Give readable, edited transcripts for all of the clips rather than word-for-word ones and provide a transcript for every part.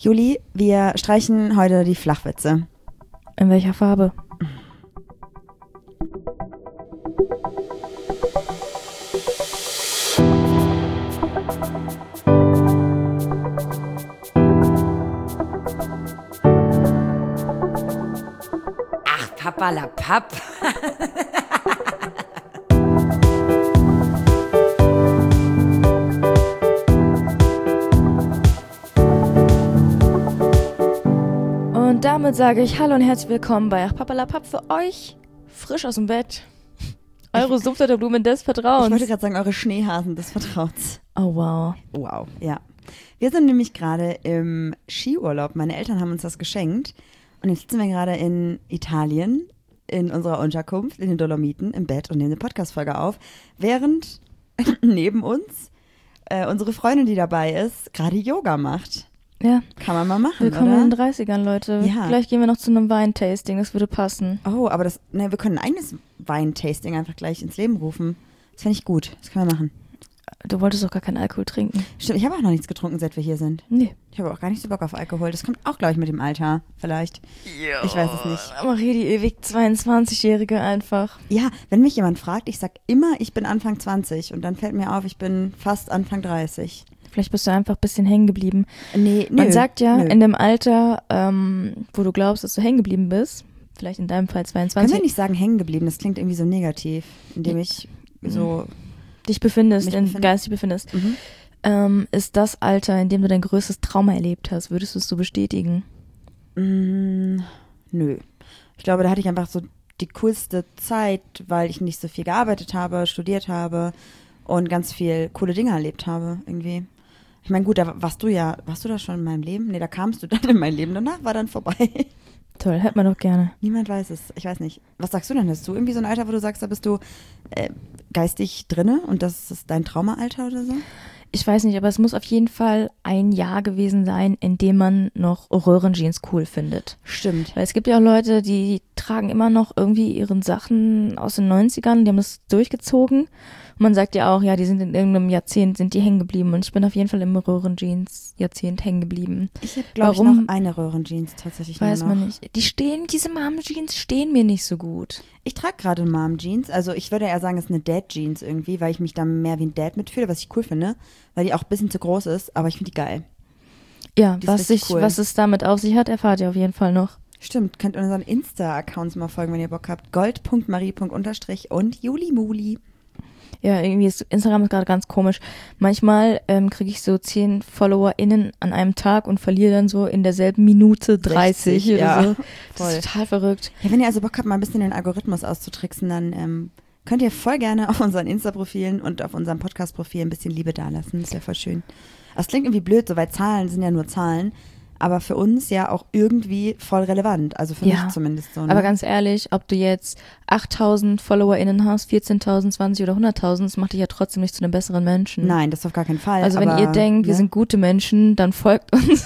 Juli, wir streichen heute die Flachwitze. In welcher Farbe? Ach, Papperlapapp. Und damit sage ich Hallo und herzlich willkommen bei Ach Papperlapapp für euch, frisch aus dem Bett. Eure Sumpfdotterblumen des Vertrauens. Ich wollte gerade sagen, eure Schneehasen des Vertrauens. Oh wow. Wow, ja. Wir sind nämlich gerade im Skiurlaub. Meine Eltern haben uns das geschenkt. Und jetzt sitzen wir gerade in Italien, in unserer Unterkunft, in den Dolomiten, im Bett und nehmen eine Podcast-Folge auf, während neben uns unsere Freundin, die dabei ist, gerade Yoga macht. Ja. Kann man mal machen, Willkommen oder? in den 30ern, Leute. Ja. Gleich gehen wir noch zu einem Weintasting, das würde passen. Oh, aber wir können ein eigenes Weintasting einfach gleich ins Leben rufen. Das finde ich gut. Das können wir machen. Du wolltest doch gar keinen Alkohol trinken. Stimmt, ich habe auch noch nichts getrunken, seit wir hier sind. Nee. Ich habe auch gar nicht so Bock auf Alkohol. Das kommt auch, glaube ich, mit dem Alter. Vielleicht. Ich weiß es nicht. Marie, die ewig 22-Jährige einfach. Ja, wenn mich jemand fragt, ich sag immer, ich bin Anfang 20. Und dann fällt mir auf, ich bin fast Anfang 30. Vielleicht bist du einfach ein bisschen hängen geblieben. Nee, Man sagt ja, nö. in dem Alter, wo du glaubst, dass du hängen geblieben bist, vielleicht in deinem Fall Können 22, wir nicht sagen hängen geblieben? Das klingt irgendwie so negativ. Indem ich so... dich befindest, Mich in befinde. geistig befindest, ist das Alter, in dem du dein größtes Trauma erlebt hast. Würdest du es so bestätigen? Nö. Ich glaube, da hatte ich einfach so die coolste Zeit, weil ich nicht so viel gearbeitet habe, studiert habe und ganz viel coole Dinge erlebt habe, irgendwie. Ich meine, gut, da warst du da schon in meinem Leben? Nee, da kamst du dann in mein Leben, danach war dann vorbei. Toll, hätte man doch gerne. Niemand weiß es, ich weiß nicht. Was sagst du denn? Hast du irgendwie so ein Alter, wo du sagst, da bist du geistig drinne und das ist dein Traumaalter oder so? Ich weiß nicht, aber es muss auf jeden Fall ein Jahr gewesen sein, in dem man noch Röhrenjeans cool findet. Stimmt. Weil es gibt ja auch Leute, die tragen immer noch irgendwie ihren Sachen aus den 90ern, die haben das durchgezogen. Und man sagt ja auch, ja, die sind in irgendeinem Jahrzehnt, sind die hängen geblieben. Und ich bin auf jeden Fall im Röhrenjeans-Jahrzehnt hängen geblieben. Ich habe, glaube ich, Warum? noch eine Röhrenjeans tatsächlich Weiß nur noch. man nicht. Diese Mom-Jeans stehen mir nicht so gut. Ich trage gerade Mom-Jeans, also ich würde eher sagen, es ist eine Dad-Jeans irgendwie, weil ich mich da mehr wie ein Dad mitfühle, was ich cool finde, weil die auch ein bisschen zu groß ist, aber ich finde die geil. Ja, Die ist richtig cool. was es damit auf sich hat, erfahrt ihr auf jeden Fall noch. Stimmt, könnt ihr unseren Insta-Accounts mal folgen, wenn ihr Bock habt. gold.marie. _ und Julimuli. Ja, irgendwie ist Instagram ist gerade ganz komisch. Manchmal kriege ich so 10 FollowerInnen an einem Tag und verliere dann so in derselben Minute 30 oder ja, so. Das voll. ist total verrückt. Ja, wenn ihr also Bock habt, mal ein bisschen den Algorithmus auszutricksen, dann könnt ihr voll gerne auf unseren Insta-Profilen und auf unserem Podcast-Profil ein bisschen Liebe dalassen. Das wäre voll schön. Das klingt irgendwie blöd, so, weil Zahlen sind ja nur Zahlen, aber für uns ja auch irgendwie voll relevant. Also für Ja, mich zumindest so. Ne? Aber ganz ehrlich, ob du jetzt 8.000 FollowerInnen hast, 14.000, 20 oder 100.000, das macht dich ja trotzdem nicht zu einem besseren Menschen. Nein, das auf gar keinen Fall. Also wenn aber, ihr denkt, wir ne? sind gute Menschen, dann folgt uns.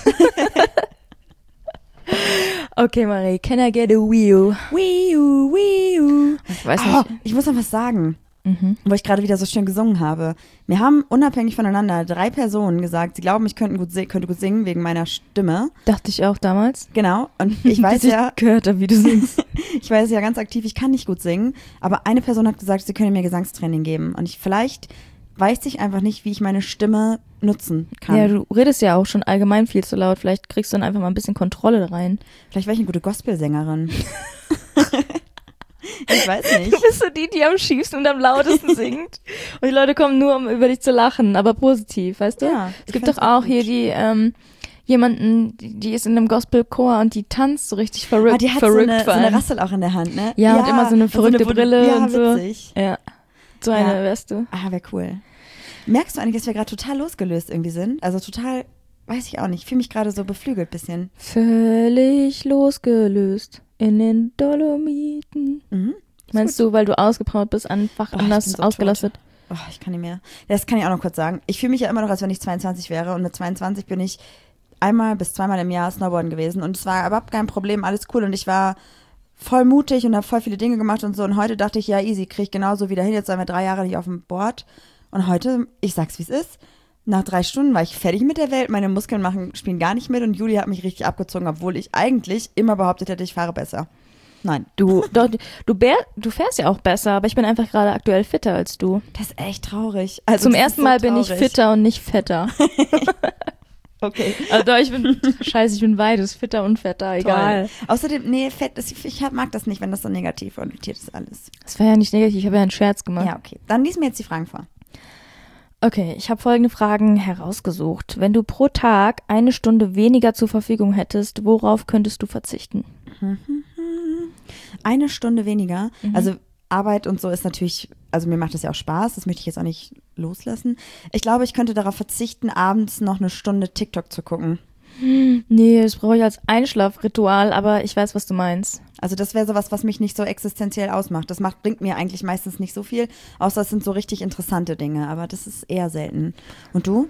Okay, Marie, can I get a Wii U? Wii U. Ich weiß Oh, nicht. ich muss noch was sagen, Mhm. wo ich gerade wieder so schön gesungen habe. Mir haben unabhängig voneinander 3 Personen gesagt, sie glauben, ich könnte gut singen wegen meiner Stimme. Dachte ich auch damals. Genau. Und ich weiß Bis ich ja, gehört habe, wie du singst. ich weiß ja ganz aktiv, ich kann nicht gut singen. Aber eine Person hat gesagt, sie könne mir Gesangstraining geben. Und vielleicht weiß ich einfach nicht, wie ich meine Stimme nutzen kann. Ja, du redest ja auch schon allgemein viel zu laut. Vielleicht kriegst du dann einfach mal ein bisschen Kontrolle rein. Vielleicht wäre ich eine gute Gospelsängerin. Ich weiß Du nicht. bist so die am schiefsten und am lautesten singt. Und die Leute kommen nur, um über dich zu lachen, aber positiv, weißt du? Ja, Es ich gibt find's doch auch gut. hier jemanden, die ist in einem Gospelchor und die tanzt so richtig verrückt. Die hat verrückt so vor eine allem. Rassel auch in der Hand, ne? Ja, und immer so eine verrückte Brille ja, und so. witzig. Ja, so eine, Ja. weißt du. Ah, wäre cool. Merkst du eigentlich, dass wir gerade total losgelöst irgendwie sind? Also total, weiß ich auch nicht. Ich fühle mich gerade so beflügelt bisschen. Völlig losgelöst in den Dolomiten. Mhm. Meinst du, weil du ausgepowert bist, einfach Oh, ich anders bin so ausgelastet? Oh, ich kann nicht mehr. Das kann ich auch noch kurz sagen. Ich fühle mich ja immer noch, als wenn ich 22 wäre. Und mit 22 bin ich einmal bis zweimal im Jahr Snowboarden gewesen. Und es war überhaupt kein Problem, alles cool. Und ich war voll mutig und habe voll viele Dinge gemacht und so. Und heute dachte ich, ja easy, kriege ich genauso wieder hin. Jetzt waren wir 3 Jahre nicht auf dem Board. Und heute, ich sag's wie es ist, Nach 3 Stunden war ich fertig mit der Welt, meine Muskeln spielen gar nicht mit und Julia hat mich richtig abgezogen, obwohl ich eigentlich immer behauptet hätte, ich fahre besser. Nein. Du fährst ja auch besser, aber ich bin einfach gerade aktuell fitter als du. Das ist echt traurig. Also, Zum das ersten ist so Mal bin ich traurig. fitter und nicht fetter. Okay. Also doch, ich bin beides, fitter und fetter, egal. Toll. Außerdem, nee, Fett, ich mag das nicht, wenn das so negativ konnotiert ist alles. Das war ja nicht negativ, ich habe ja einen Scherz gemacht. Ja, okay. Dann lies mir jetzt die Fragen vor. Okay, ich habe folgende Fragen herausgesucht. Wenn du pro Tag 1 Stunde weniger zur Verfügung hättest, worauf könntest du verzichten? 1 Stunde weniger. Also Arbeit und so ist natürlich, also mir macht das ja auch Spaß, das möchte ich jetzt auch nicht loslassen. Ich glaube, ich könnte darauf verzichten, abends noch 1 Stunde TikTok zu gucken. Nee, das brauche ich als Einschlafritual, aber ich weiß, was du meinst. Also das wäre sowas, was mich nicht so existenziell ausmacht. Das bringt mir eigentlich meistens nicht so viel, außer es sind so richtig interessante Dinge, aber das ist eher selten. Und du?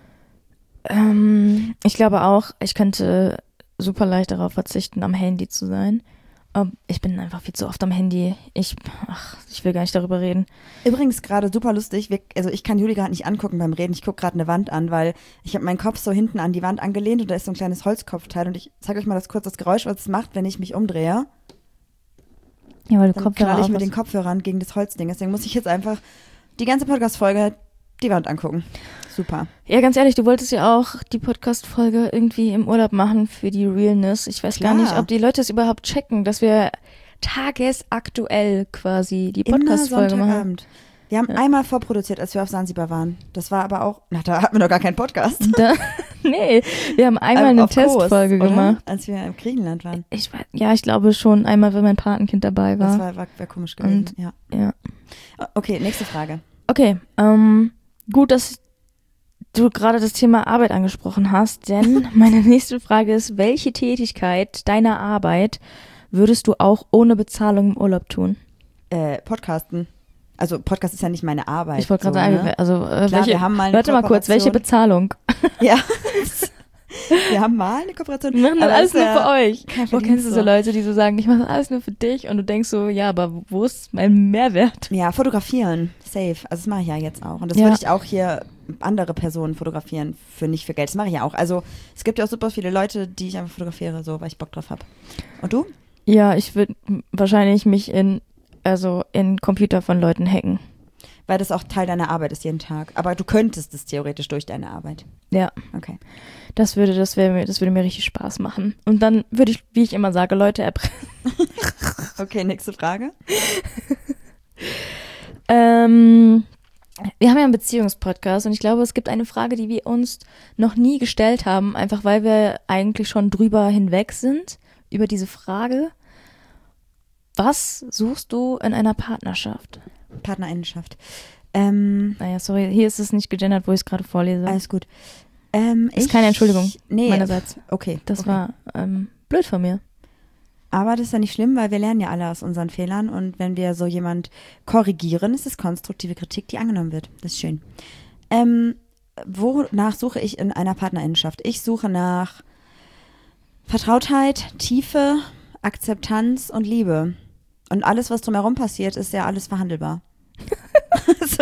Ich glaube auch, ich könnte super leicht darauf verzichten, am Handy zu sein. Ich bin einfach viel zu oft am Handy. Ich will gar nicht darüber reden. Übrigens gerade super lustig, ich kann Juli gerade nicht angucken beim Reden, ich gucke gerade eine Wand an, weil ich habe meinen Kopf so hinten an die Wand angelehnt und da ist so ein kleines Holzkopfteil und ich zeige euch mal das Geräusch, was es macht, wenn ich mich umdrehe. Ja, weil du Dann Kopfhörer knall ich auf mit hast. den Kopfhörern gegen das Holzding, deswegen muss ich jetzt einfach die ganze Podcast-Folge die Wand angucken. Super. Ja, ganz ehrlich, du wolltest ja auch die Podcast-Folge irgendwie im Urlaub machen für die Realness. Ich weiß gar Klar. nicht, ob die Leute es überhaupt checken, dass wir tagesaktuell quasi die Immer Podcast-Folge machen. Sonntagabend. Wir haben einmal vorproduziert, als wir auf Zanzibar waren. Das war aber auch, da hatten wir noch gar keinen Podcast. Nee, wir haben einmal eine Auf Kurs, Testfolge oder? gemacht. Als wir im Griechenland waren. Ich glaube schon einmal, wenn mein Patenkind dabei war. Das wäre komisch gewesen, Und- ja. Ja. Okay, nächste Frage. Okay, gut, dass du gerade das Thema Arbeit angesprochen hast, denn meine nächste Frage ist, welche Tätigkeit deiner Arbeit würdest du auch ohne Bezahlung im Urlaub tun? Podcasten. Also Podcast ist ja nicht meine Arbeit. Ich wollte gerade so, sagen, ne? also Klar, wir haben mal eine warte mal kurz, welche Kooperation. Bezahlung? Ja. Wir haben mal eine Kooperation. Wir machen das aber alles ist nur für euch. kein Wo kennst du so Verdienst, Leute, die so sagen, ich mache das alles nur für dich und du denkst so, ja, aber wo ist mein Mehrwert? Ja, fotografieren. Safe. Also das mache ich ja jetzt auch. Und das Ja. würde ich auch hier andere Personen fotografieren, nicht für Geld. Das mache ich ja auch. Also es gibt ja auch super viele Leute, die ich einfach fotografiere, so, weil ich Bock drauf habe. Und du? Ja, ich würde wahrscheinlich mich in Computer von Leuten hacken. Weil das auch Teil deiner Arbeit ist jeden Tag. Aber du könntest es theoretisch durch deine Arbeit. Ja. Okay. Das würde mir richtig Spaß machen. Und dann würde ich, wie ich immer sage, Leute erpressen. Okay, nächste Frage. Wir haben ja einen Beziehungspodcast und ich glaube, es gibt eine Frage, die wir uns noch nie gestellt haben, einfach weil wir eigentlich schon drüber hinweg sind, über diese Frage. Was suchst du in einer Partnerschaft? Partnerinnenschaft. Naja, sorry, hier ist es nicht gegendert, wo ich es gerade vorlese. Alles gut. Ist keine Entschuldigung Nee, meinerseits. okay. Das okay. war blöd von mir. Aber das ist ja nicht schlimm, weil wir lernen ja alle aus unseren Fehlern und wenn wir so jemand korrigieren, ist es konstruktive Kritik, die angenommen wird. Das ist schön. Wonach suche ich in einer Partnerinnenschaft? Ich suche nach Vertrautheit, Tiefe, Akzeptanz und Liebe. Und alles, was drumherum passiert, ist ja alles verhandelbar. So.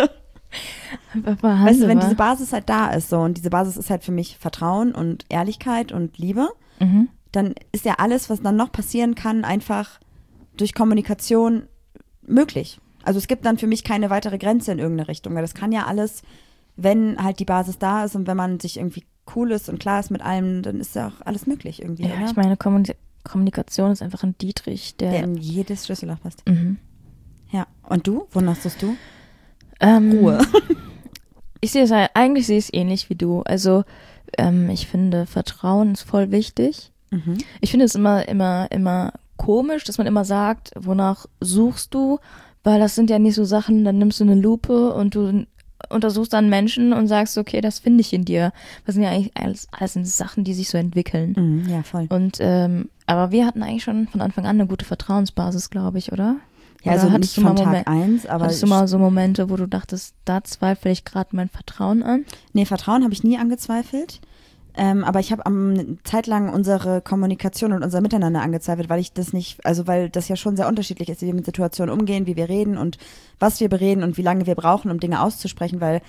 Weißt du, wenn diese Basis halt da ist so und diese Basis ist halt für mich Vertrauen und Ehrlichkeit und Liebe, dann ist ja alles, was dann noch passieren kann, einfach durch Kommunikation möglich. Also es gibt dann für mich keine weitere Grenze in irgendeine Richtung, weil das kann ja alles, wenn halt die Basis da ist und wenn man sich irgendwie cool ist und klar ist mit allem, dann ist ja auch alles möglich irgendwie. Ja, oder? ich meine, Kommunikation ist einfach ein Dietrich, Der in jedes Schlüsselloch passt. Mhm. Ja. Und du? Wonach suchst du? Ruhe. Eigentlich sehe ich es ähnlich wie du. Also ich finde, Vertrauen ist voll wichtig. Ich finde es immer komisch, dass man immer sagt, wonach suchst du, weil das sind ja nicht so Sachen, dann nimmst du eine Lupe und du untersuchst dann Menschen und sagst, okay, das finde ich in dir. Das sind ja eigentlich alles sind Sachen, die sich so entwickeln. Ja, voll. Und aber wir hatten eigentlich schon von Anfang an eine gute Vertrauensbasis, glaube ich, oder? Ja, Oder also hattest nicht du mal von Tag 1, aber hattest du mal so Momente, wo du dachtest, da zweifle ich gerade mein Vertrauen an? nee, Vertrauen habe ich nie angezweifelt. Aber ich habe eine Zeit lang unsere Kommunikation und unser Miteinander angezweifelt, weil ich das nicht, also weil das ja schon sehr unterschiedlich ist, wie wir mit Situationen umgehen, wie wir reden und was wir bereden und wie lange wir brauchen, um Dinge auszusprechen, weil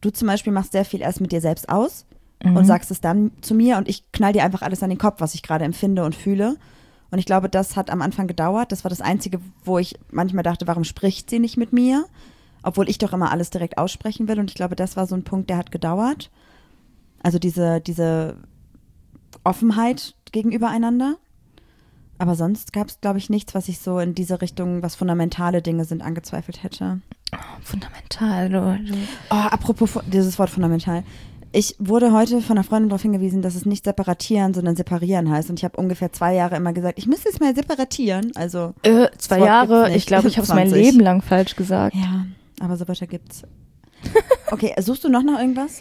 du zum Beispiel machst sehr viel erst mit dir selbst aus und sagst es dann zu mir und ich knall dir einfach alles an den Kopf, was ich gerade empfinde und fühle. Und ich glaube, das hat am Anfang gedauert. Das war das Einzige, wo ich manchmal dachte, warum spricht sie nicht mit mir? Obwohl ich doch immer alles direkt aussprechen will. Und ich glaube, das war so ein Punkt, der hat gedauert. Also diese Offenheit gegenüber einander. Aber sonst gab es, glaube ich, nichts, was ich so in diese Richtung, was fundamentale Dinge sind, angezweifelt hätte. Oh, fundamental, du. Oh, apropos dieses Wort fundamental. Ich wurde heute von einer Freundin darauf hingewiesen, dass es nicht separatieren, sondern separieren heißt. Und ich habe ungefähr 2 Jahre immer gesagt, ich müsste es mal separatieren. Also 2 Jahre, ich glaube, ich habe es mein Leben lang falsch gesagt. Ja, aber so weiter gibt's. Okay, suchst du noch nach irgendwas?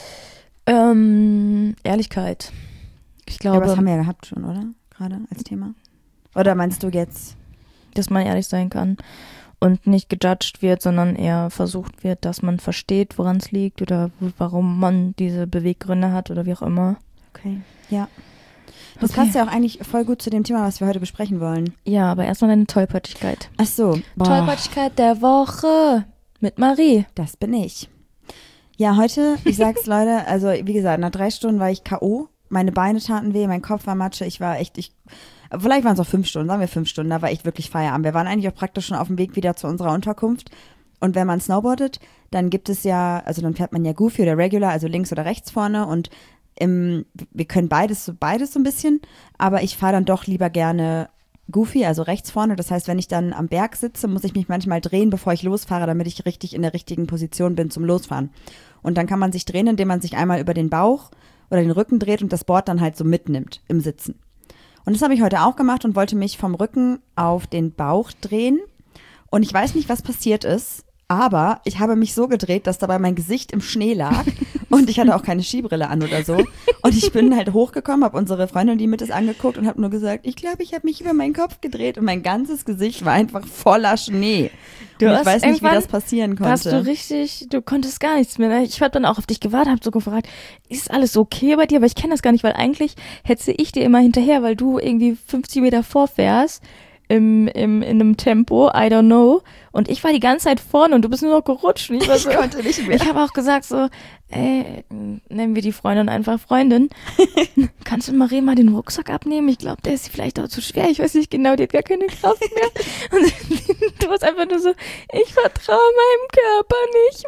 Ehrlichkeit. Ich glaube, Ja, das haben wir ja gehabt schon, oder? Gerade als Thema. Oder meinst du jetzt? dass man ehrlich sein kann und nicht gejudged wird, sondern eher versucht wird, dass man versteht, woran es liegt oder warum man diese Beweggründe hat oder wie auch immer. Okay, ja. Das passt ja auch eigentlich voll gut zu dem Thema, was wir heute besprechen wollen. Ja, aber erstmal deine Tollpatschigkeit. Ach so. Tollpatschigkeit der Woche mit Marie. Das bin ich. Ja, heute, ich sag's Leute, also wie gesagt, nach 3 Stunden war ich K.O. Meine Beine taten weh, mein Kopf war Matsche, vielleicht waren es auch 5 Stunden, sagen wir 5 Stunden, da war echt wirklich Feierabend. Wir waren eigentlich auch praktisch schon auf dem Weg wieder zu unserer Unterkunft. Und wenn man snowboardet, dann gibt es ja, also dann fährt man ja Goofy oder Regular, also links oder rechts vorne und wir können beides so ein bisschen, aber ich fahre dann doch lieber gerne Goofy, also rechts vorne. Das heißt, wenn ich dann am Berg sitze, muss ich mich manchmal drehen, bevor ich losfahre, damit ich richtig in der richtigen Position bin zum Losfahren. Und dann kann man sich drehen, indem man sich einmal über den Bauch oder den Rücken dreht und das Board dann halt so mitnimmt im Sitzen. Und das habe ich heute auch gemacht und wollte mich vom Rücken auf den Bauch drehen. Und ich weiß nicht, was passiert ist, aber ich habe mich so gedreht, dass dabei mein Gesicht im Schnee lag und ich hatte auch keine Skibrille an oder so. Und ich bin halt hochgekommen, habe unsere Freundin, die mit ist, angeguckt und habe nur gesagt, ich glaube, ich habe mich über meinen Kopf gedreht und mein ganzes Gesicht war einfach voller Schnee. Und ich weiß nicht, wie das passieren konnte. Du konntest gar nichts mehr. Ich habe dann auch auf dich gewartet, habe so gefragt, ist alles okay bei dir? Aber ich kenne das gar nicht, weil eigentlich hetze ich dir immer hinterher, weil du irgendwie 50 Meter vorfährst. In einem Tempo, I don't know. Und ich war die ganze Zeit vorne und du bist nur noch gerutscht. Und ich war so, ich konnte nicht mehr. Ich habe auch gesagt so, nennen wir die Freundin einfach Freundin. Kannst du Marie mal den Rucksack abnehmen? Ich glaube, der ist vielleicht auch zu schwer. Ich weiß nicht genau, die hat gar keine Kraft mehr. Und du warst einfach nur so, ich vertraue meinem Körper nicht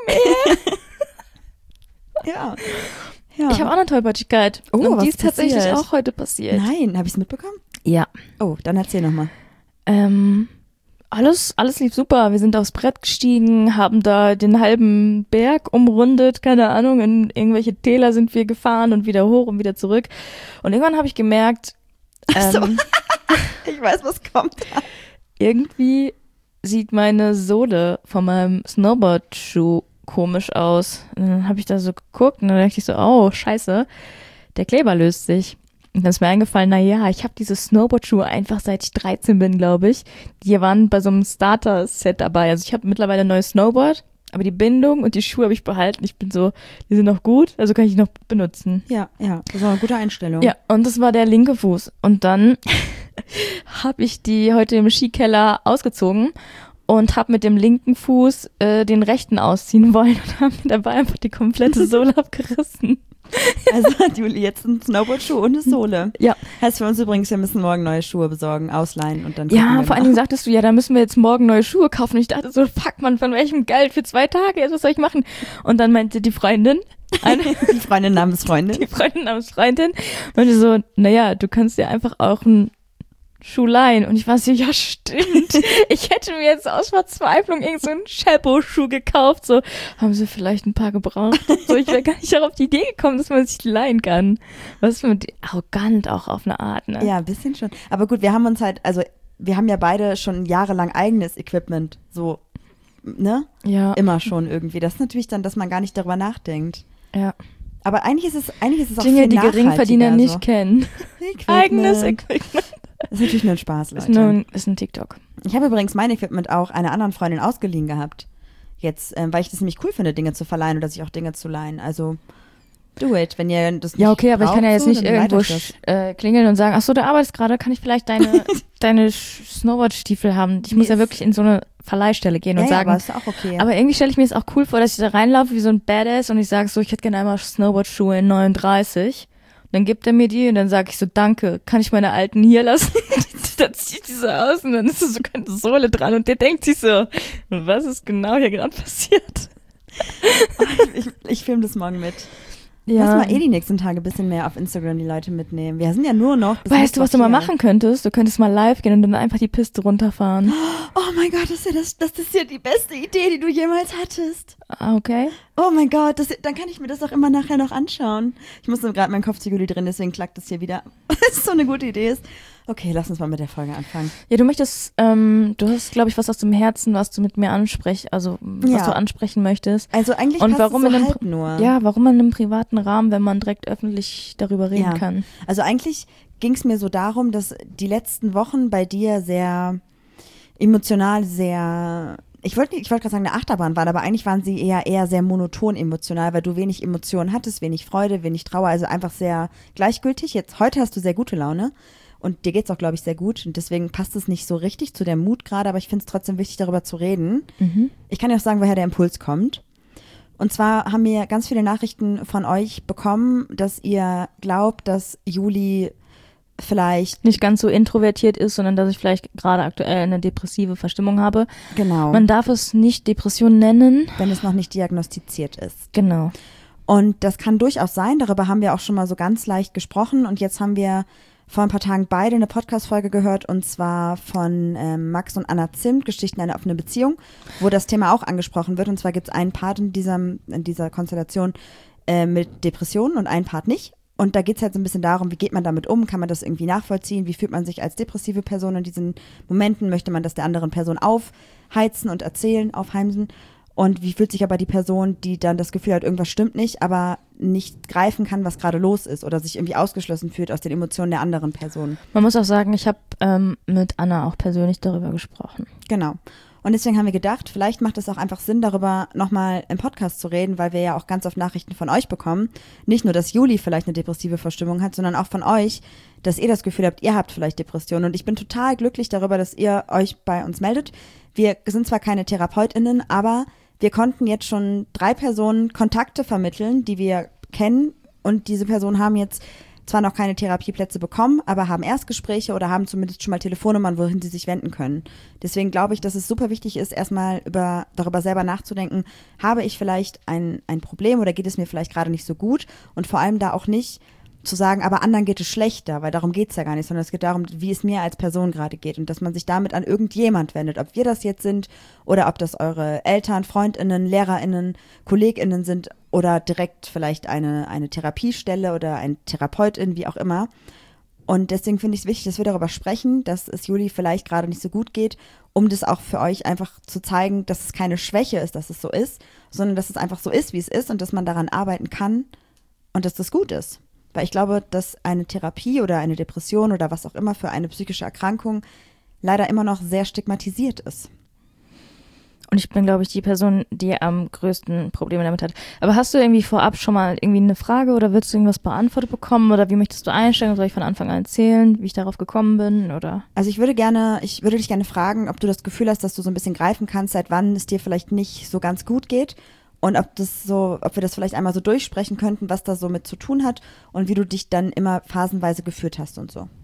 mehr. Ja. Ich habe auch eine Tollpatschigkeit. Oh, und was die ist tatsächlich passiert? auch heute passiert. Nein, habe ich es mitbekommen? Ja. Oh, dann erzähl nochmal. Alles lief super. Wir sind aufs Brett gestiegen, haben da den halben Berg umrundet, keine Ahnung, in irgendwelche Täler sind wir gefahren und wieder hoch und wieder zurück. Und irgendwann habe ich gemerkt, Ich weiß, was kommt. irgendwie sieht meine Sohle von meinem Snowboard-Schuh komisch aus. Und dann habe ich da so geguckt und dann dachte ich so, oh, scheiße, der Kleber löst sich. Und dann ist mir eingefallen, ich habe diese Snowboard-Schuhe einfach seit ich 13 bin, glaube ich. Die waren bei so einem Starter-Set dabei. Also ich habe mittlerweile ein neues Snowboard, aber die Bindung und die Schuhe habe ich behalten. Ich bin so, die sind noch gut, also kann ich die noch benutzen. Ja, das ist eine gute Einstellung. Ja, und das war der linke Fuß. Und dann habe ich die heute im Skikeller ausgezogen und habe mit dem linken Fuß den rechten ausziehen wollen und habe mir dabei einfach die komplette Sohle abgerissen. Also hat Juli jetzt einen Snowboard-Schuh und eine Sohle. Ja. Heißt für uns übrigens, wir müssen morgen neue Schuhe besorgen, ausleihen und dann Ja, vor allen Dingen sagtest du, ja, da müssen wir jetzt morgen neue Schuhe kaufen. Und ich dachte so, fuck man, von welchem Geld für 2 Tage? Jetzt, was soll ich machen? Und dann meinte die Freundin, die Freundin namens Freundin. meinte so, du kannst dir einfach auch einen Schuh leihen. Und ich war so, ja, stimmt. Ich hätte mir jetzt aus Verzweiflung irgend so einen Chapeau-Schuh gekauft. So, haben sie vielleicht ein paar gebraucht. So, ich wäre gar nicht auf die Idee gekommen, dass man sich leihen kann. Was für arrogant auch auf eine Art, ne? Ja, ein bisschen schon. Aber gut, wir haben uns halt, also wir haben ja beide schon jahrelang eigenes Equipment. So, ne? Ja. Immer schon irgendwie. Das ist natürlich dann, dass man gar nicht darüber nachdenkt. Ja. Aber eigentlich ist es auch Dinge, viel die Geringverdiener nachhaltiger, nicht kennen. Eigenes Equipment. Das ist natürlich nur ein Spaß, Leute. Ist ein TikTok. Ich habe übrigens mein Equipment auch einer anderen Freundin ausgeliehen gehabt. Jetzt, weil ich das nämlich cool finde, Dinge zu verleihen oder sich auch Dinge zu leihen. Also, do it. Wenn ihr das nicht Ja, okay, aber ich kann ja braucht, jetzt so, nicht dann irgendwo weitert das. klingeln und sagen, ach so, du arbeitest gerade, kann ich vielleicht deine Snowboard-Stiefel haben? Ich muss ja wirklich in so eine Verleihstelle gehen und sagen, aber ist auch okay. aber irgendwie stelle ich mir das auch cool vor, dass ich da reinlaufe wie so ein Badass und ich sage so, ich hätte gerne einmal Snowboard-Schuhe in 39. Und dann gibt er mir die und dann sage ich so, danke, kann ich meine alten hier lassen? Dann ziehe ich die so aus und dann ist so keine Sohle dran und der denkt sich so, was ist genau hier gerade passiert? Ich filme das morgen mit. Ja. Lass mal die nächsten Tage ein bisschen mehr auf Instagram die Leute mitnehmen. Wir sind ja nur noch bis Weißt du, was du mal Mittwoch machen könntest? Du könntest mal live gehen und dann einfach die Piste runterfahren. Oh mein Gott, das ist ja die beste Idee, die du jemals hattest. Ah, okay. Oh mein Gott, dann kann ich mir das auch immer nachher noch anschauen. Ich musste gerade meinen Kopfzügel drin, deswegen klackt das hier wieder. Das so eine gute Idee ist. Okay, lass uns mal mit der Folge anfangen. Ja, du hast, glaube ich, was aus dem Herzen, was du mit mir ansprichst, also was du ansprechen möchtest. Also eigentlich und passt warum es so in einem, halb nur. Ja, warum in einem privaten Rahmen, wenn man direkt öffentlich darüber reden kann? Also eigentlich ging es mir so darum, dass die letzten Wochen bei dir sehr emotional, ich wollte gerade sagen, eine Achterbahn waren, aber eigentlich waren sie eher sehr monoton emotional, weil du wenig Emotionen hattest, wenig Freude, wenig Trauer, also einfach sehr gleichgültig. Heute hast du sehr gute Laune. Und dir geht's auch, glaube ich, sehr gut. Und deswegen passt es nicht so richtig zu der Mut gerade, aber ich finde es trotzdem wichtig, darüber zu reden. Mhm. Ich kann ja auch sagen, woher der Impuls kommt. Und zwar haben wir ganz viele Nachrichten von euch bekommen, dass ihr glaubt, dass Juli vielleicht nicht ganz so introvertiert ist, sondern dass ich vielleicht gerade aktuell eine depressive Verstimmung habe. Genau. Man darf es nicht Depression nennen. Wenn es noch nicht diagnostiziert ist. Genau. Und das kann durchaus sein. Darüber haben wir auch schon mal so ganz leicht gesprochen. Und jetzt haben wir vor ein paar Tagen beide eine Podcast-Folge gehört, und zwar von Max und Anna Zimt, Geschichten einer offenen Beziehung, wo das Thema auch angesprochen wird. Und zwar gibt es einen Part in dieser Konstellation mit Depressionen und einen Part nicht. Und da geht es halt so ein bisschen darum, wie geht man damit um? Kann man das irgendwie nachvollziehen? Wie fühlt man sich als depressive Person in diesen Momenten? Möchte man das der anderen Person aufheizen und erzählen, aufheimsen? Und wie fühlt sich aber die Person, die dann das Gefühl hat, irgendwas stimmt nicht, aber nicht greifen kann, was gerade los ist oder sich irgendwie ausgeschlossen fühlt aus den Emotionen der anderen Person? Man muss auch sagen, ich habe mit Anna auch persönlich darüber gesprochen. Genau. Und deswegen haben wir gedacht, vielleicht macht es auch einfach Sinn, darüber nochmal im Podcast zu reden, weil wir ja auch ganz oft Nachrichten von euch bekommen. Nicht nur, dass Juli vielleicht eine depressive Verstimmung hat, sondern auch von euch, dass ihr das Gefühl habt, ihr habt vielleicht Depressionen. Und ich bin total glücklich darüber, dass ihr euch bei uns meldet. Wir sind zwar keine TherapeutInnen, aber wir konnten jetzt schon 3 Personen Kontakte vermitteln, die wir kennen, und diese Personen haben jetzt zwar noch keine Therapieplätze bekommen, aber haben Erstgespräche oder haben zumindest schon mal Telefonnummern, wohin sie sich wenden können. Deswegen glaube ich, dass es super wichtig ist, erstmal darüber selber nachzudenken, habe ich vielleicht ein Problem oder geht es mir vielleicht gerade nicht so gut, und vor allem da auch nicht zu sagen, aber anderen geht es schlechter, weil darum geht es ja gar nicht, sondern es geht darum, wie es mir als Person gerade geht und dass man sich damit an irgendjemand wendet, ob wir das jetzt sind oder ob das eure Eltern, FreundInnen, LehrerInnen, KollegInnen sind oder direkt vielleicht eine Therapiestelle oder ein Therapeutin, wie auch immer. Und deswegen finde ich es wichtig, dass wir darüber sprechen, dass es Juli vielleicht gerade nicht so gut geht, um das auch für euch einfach zu zeigen, dass es keine Schwäche ist, dass es so ist, sondern dass es einfach so ist, wie es ist und dass man daran arbeiten kann und dass das gut ist. Weil ich glaube, dass eine Therapie oder eine Depression oder was auch immer für eine psychische Erkrankung leider immer noch sehr stigmatisiert ist. Und ich bin, glaube ich, die Person, die am größten Probleme damit hat. Aber hast du irgendwie vorab schon mal irgendwie eine Frage oder willst du irgendwas beantwortet bekommen oder wie möchtest du einsteigen? Soll ich von Anfang an erzählen, wie ich darauf gekommen bin, oder? Also ich würde dich gerne fragen, ob du das Gefühl hast, dass du so ein bisschen greifen kannst, seit wann es dir vielleicht nicht so ganz gut geht. Und ob wir das vielleicht einmal so durchsprechen könnten, was da so mit zu tun hat und wie du dich dann immer phasenweise gefühlt hast und so.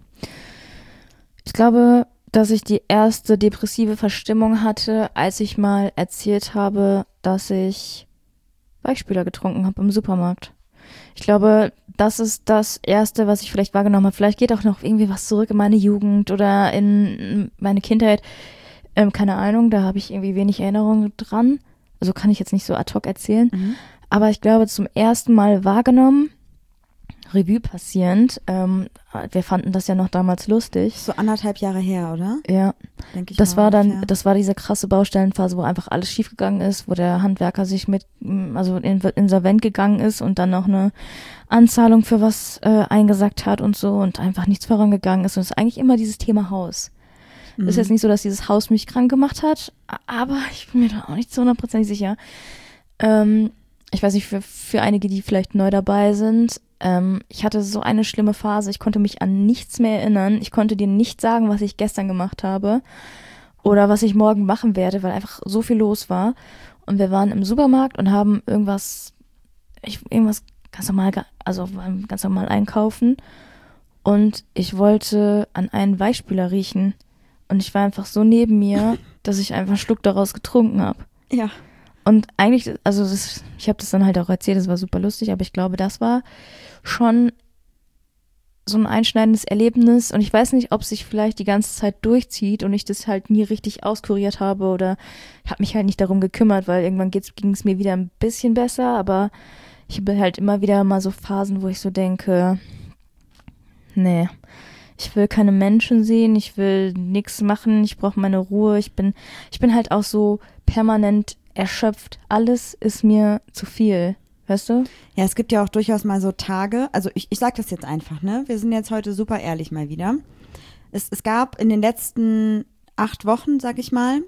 Ich glaube, dass ich die erste depressive Verstimmung hatte, als ich mal erzählt habe, dass ich Weichspüler getrunken habe im Supermarkt. Ich glaube, das ist das Erste, was ich vielleicht wahrgenommen habe. Vielleicht geht auch noch irgendwie was zurück in meine Jugend oder in meine Kindheit. Keine Ahnung, da habe ich irgendwie wenig Erinnerungen dran. Also kann ich jetzt nicht so ad hoc erzählen. Mhm. Aber ich glaube, zum ersten Mal wahrgenommen, Revue passierend, wir fanden das ja noch damals lustig. So 1,5 Jahre her, oder? Ja. Denke ich das war diese krasse Baustellenphase, wo einfach alles schiefgegangen ist, wo der Handwerker sich insolvent gegangen ist und dann noch eine Anzahlung für was eingesackt hat und so und einfach nichts vorangegangen ist. Und es ist eigentlich immer dieses Thema Haus. Mhm. Ist jetzt nicht so, dass dieses Haus mich krank gemacht hat, aber ich bin mir da auch nicht zu 100% sicher. ich weiß nicht, für einige, die vielleicht neu dabei sind, ich hatte so eine schlimme Phase, ich konnte mich an nichts mehr erinnern. Ich konnte dir nicht sagen, was ich gestern gemacht habe oder was ich morgen machen werde, weil einfach so viel los war. Und wir waren im Supermarkt und haben irgendwas ganz normal, also waren ganz normal einkaufen. Und ich wollte an einen Weichspüler riechen. Und ich war einfach so neben mir, dass ich einfach einen Schluck daraus getrunken habe. Ja. Und eigentlich, also ich habe das dann halt auch erzählt, das war super lustig, aber ich glaube, das war schon so ein einschneidendes Erlebnis. Und ich weiß nicht, ob sich vielleicht die ganze Zeit durchzieht und ich das halt nie richtig auskuriert habe oder habe mich halt nicht darum gekümmert, weil irgendwann ging es mir wieder ein bisschen besser, aber ich habe halt immer wieder mal so Phasen, wo ich so denke, nee, ich will keine Menschen sehen, ich will nichts machen, ich brauche meine Ruhe, ich bin halt auch so permanent erschöpft. Alles ist mir zu viel, weißt du? Ja, es gibt ja auch durchaus mal so Tage, also ich sag das jetzt einfach, ne? Wir sind jetzt heute super ehrlich mal wieder. Es gab in den letzten 8 Wochen, sag ich mal,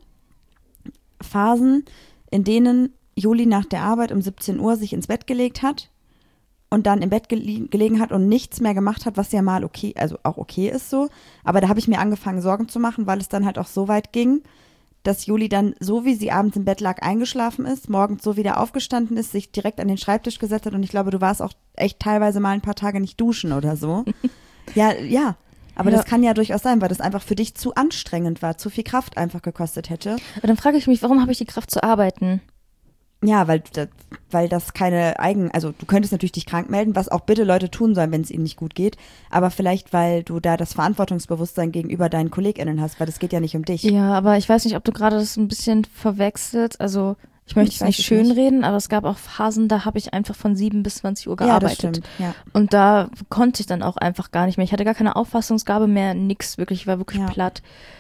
Phasen, in denen Juli nach der Arbeit um 17 Uhr sich ins Bett gelegt hat und dann im Bett gelegen hat und nichts mehr gemacht hat, was ja mal okay, also auch okay ist so. Aber da habe ich mir angefangen, Sorgen zu machen, weil es dann halt auch so weit ging, dass Juli dann, so wie sie abends im Bett lag, eingeschlafen ist, morgens so wieder aufgestanden ist, sich direkt an den Schreibtisch gesetzt hat und ich glaube, du warst auch echt teilweise mal ein paar Tage nicht duschen oder so. Ja, aber Ja. das kann ja durchaus sein, weil das einfach für dich zu anstrengend war, zu viel Kraft einfach gekostet hätte. Aber dann frage ich mich, warum habe ich die Kraft zu arbeiten? Ja, weil das keine also du könntest natürlich dich krank melden, was auch bitte Leute tun sollen, wenn es ihnen nicht gut geht, aber vielleicht, weil du da das Verantwortungsbewusstsein gegenüber deinen KollegInnen hast, weil das geht ja nicht um dich. Ja, aber ich weiß nicht, ob du gerade das ein bisschen verwechselt. Also ich möchte Ich es weiß nicht es schönreden, aber es gab auch Phasen, da habe ich einfach von 7 bis 20 Uhr Ja, das gearbeitet. stimmt, ja. Und da konnte ich dann auch einfach gar nicht mehr. Ich hatte gar keine Auffassungsgabe mehr, nix wirklich, ich war wirklich Ja. platt.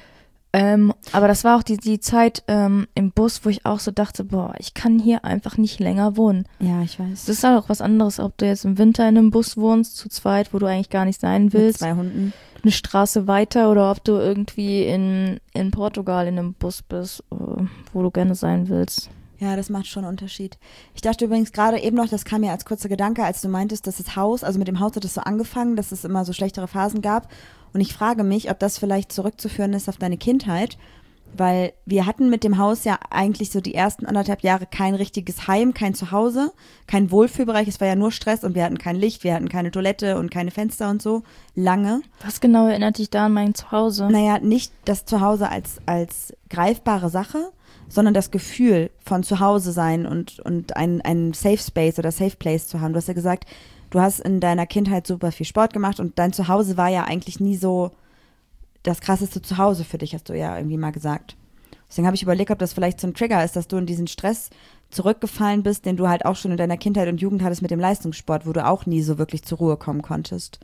Aber das war auch die Zeit im Bus, wo ich auch so dachte, boah, ich kann hier einfach nicht länger wohnen. Ja, ich weiß. Das ist halt auch was anderes, ob du jetzt im Winter in einem Bus wohnst, zu zweit, wo du eigentlich gar nicht sein Mit willst, 2 Hunden. eine Straße weiter, oder ob du irgendwie in Portugal in einem Bus bist, wo du gerne sein willst. Ja, das macht schon einen Unterschied. Ich dachte übrigens gerade eben noch, das kam mir als kurzer Gedanke, als du meintest, dass das Haus, also mit dem Haus hat es so angefangen, dass es immer so schlechtere Phasen gab. Und ich frage mich, ob das vielleicht zurückzuführen ist auf deine Kindheit, weil wir hatten mit dem Haus ja eigentlich so die ersten 1,5 Jahre kein richtiges Heim, kein Zuhause, kein Wohlfühlbereich. Es war ja nur Stress und wir hatten kein Licht, wir hatten keine Toilette und keine Fenster und so. Lange. Was genau erinnert dich da an mein Zuhause? Naja, nicht das Zuhause als greifbare Sache, sondern das Gefühl von Zuhause sein und ein Safe Space oder Safe Place zu haben. Du hast ja gesagt, du hast in deiner Kindheit super viel Sport gemacht und dein Zuhause war ja eigentlich nie so das krasseste Zuhause für dich, hast du ja irgendwie mal gesagt. Deswegen habe ich überlegt, ob das vielleicht so ein Trigger ist, dass du in diesen Stress zurückgefallen bist, den du halt auch schon in deiner Kindheit und Jugend hattest mit dem Leistungssport, wo du auch nie so wirklich zur Ruhe kommen konntest.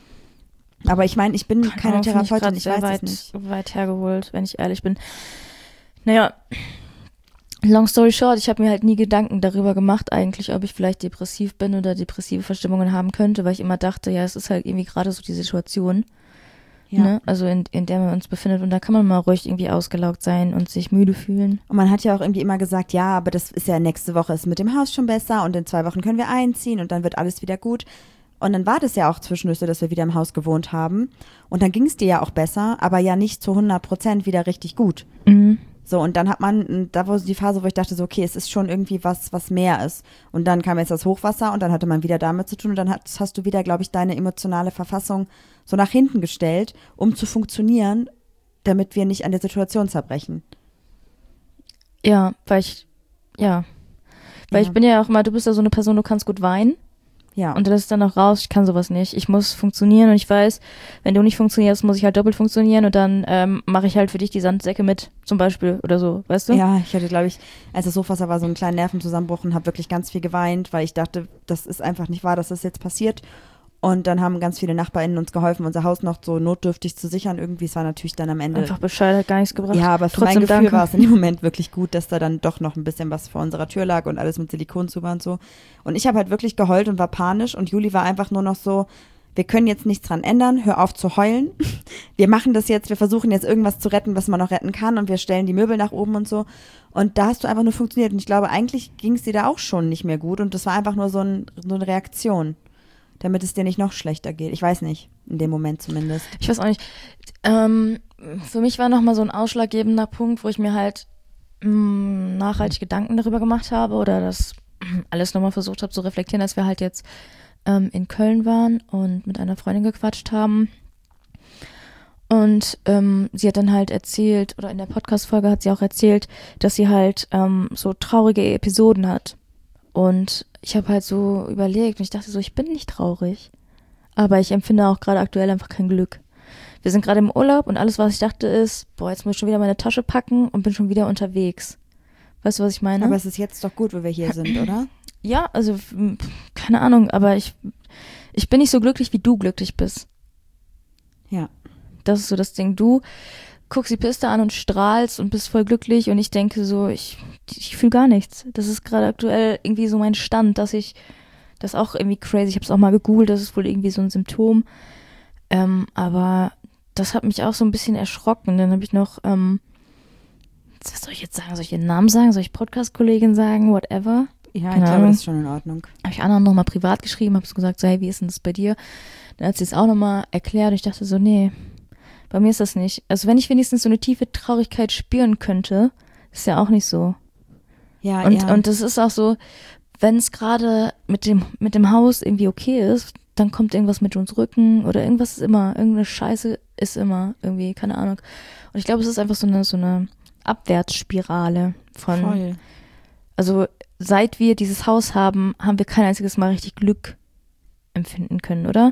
Aber ich meine, ich bin keine Therapeutin, ich weiß es nicht. Weit hergeholt, wenn ich ehrlich bin. Naja, long story short, ich habe mir halt nie Gedanken darüber gemacht eigentlich, ob ich vielleicht depressiv bin oder depressive Verstimmungen haben könnte, weil ich immer dachte, ja, es ist halt irgendwie gerade so die Situation, Ja. ne? Also in der wir uns befinden, und da kann man mal ruhig irgendwie ausgelaugt sein und sich müde fühlen. Und man hat ja auch irgendwie immer gesagt, ja, aber das ist ja nächste Woche ist mit dem Haus schon besser und in 2 Wochen können wir einziehen und dann wird alles wieder gut. Und dann war das ja auch zwischendurch so, dass wir wieder im Haus gewohnt haben. Und dann ging es dir ja auch besser, aber ja nicht zu 100% wieder richtig gut. Mhm. So, und dann hat man, da war so die Phase, wo ich dachte so, okay, es ist schon irgendwie was mehr ist. Und dann kam jetzt das Hochwasser und dann hatte man wieder damit zu tun und dann hast du wieder, glaube ich, deine emotionale Verfassung so nach hinten gestellt, um zu funktionieren, damit wir nicht an der Situation zerbrechen. Ja, weil ich bin ja auch immer, du bist ja so eine Person, du kannst gut weinen. Ja. Und das ist dann auch raus, ich kann sowas nicht. Ich muss funktionieren und ich weiß, wenn du nicht funktionierst, muss ich halt doppelt funktionieren und dann mache ich halt für dich die Sandsäcke mit, zum Beispiel oder so, weißt du? Ja, ich hatte, glaube ich, als das Hochwasser war, so einen kleinen Nervenzusammenbruch und habe wirklich ganz viel geweint, weil ich dachte, das ist einfach nicht wahr, dass das jetzt passiert. Und dann haben ganz viele NachbarInnen uns geholfen, unser Haus noch so notdürftig zu sichern. Irgendwie, es war natürlich dann am Ende. Einfach Bescheid, hat gar nichts gebracht. Ja, aber für Trotzdem mein Gefühl danke. war es in dem Moment wirklich gut, dass da dann doch noch ein bisschen was vor unserer Tür lag und alles mit Silikon zu war und so. Und ich habe halt wirklich geheult und war panisch und Juli war einfach nur noch so, wir können jetzt nichts dran ändern, hör auf zu heulen. Wir machen das jetzt, wir versuchen jetzt irgendwas zu retten, was man noch retten kann und wir stellen die Möbel nach oben und so. Und da hast du einfach nur funktioniert. Und ich glaube, eigentlich ging es dir da auch schon nicht mehr gut und das war einfach nur so eine Reaktion, damit es dir nicht noch schlechter geht. Ich weiß nicht, in dem Moment zumindest. Ich weiß auch nicht. Für mich war nochmal so ein ausschlaggebender Punkt, wo ich mir halt nachhaltig Gedanken darüber gemacht habe oder das alles nochmal versucht habe zu reflektieren, als wir halt jetzt in Köln waren und mit einer Freundin gequatscht haben. Und sie hat dann halt erzählt, oder in der Podcast-Folge hat sie auch erzählt, dass sie halt so traurige Episoden hat. Und ich habe halt so überlegt und ich dachte so, ich bin nicht traurig. Aber ich empfinde auch gerade aktuell einfach kein Glück. Wir sind gerade im Urlaub und alles, was ich dachte ist, boah, jetzt muss ich schon wieder meine Tasche packen und bin schon wieder unterwegs. Weißt du, was ich meine? Aber es ist jetzt doch gut, wo wir hier sind, oder? Ja, also keine Ahnung, aber ich bin nicht so glücklich, wie du glücklich bist. Ja. Das ist so das Ding. Du guckst die Piste an und strahlst und bist voll glücklich und ich denke so, ich fühle gar nichts. Das ist gerade aktuell irgendwie so mein Stand, dass ich, das ist auch irgendwie crazy, ich habe es auch mal gegoogelt, das ist wohl irgendwie so ein Symptom. Aber das hat mich auch so ein bisschen erschrocken. Dann habe ich noch, was soll ich jetzt sagen? Soll ich ihren Namen sagen? Soll ich Podcast-Kollegin sagen? Whatever. Ja, Keine ich glaube, Ahnung. das ist schon in Ordnung. Habe ich anderen nochmal privat geschrieben, habe so gesagt, so, hey, wie ist denn das bei dir? Dann hat sie es auch nochmal erklärt und ich dachte so, nee, bei mir ist das nicht. Also wenn ich wenigstens so eine tiefe Traurigkeit spüren könnte, ist ja auch nicht so. Ja, Und das ist auch so, wenn es gerade mit dem Haus irgendwie okay ist, dann kommt irgendwas mit uns Rücken oder irgendwas ist immer, irgendeine Scheiße ist immer irgendwie, keine Ahnung. Und ich glaube, es ist einfach so eine Abwärtsspirale von, voll. also seit wir dieses Haus haben, haben wir kein einziges Mal richtig Glück empfinden können, oder?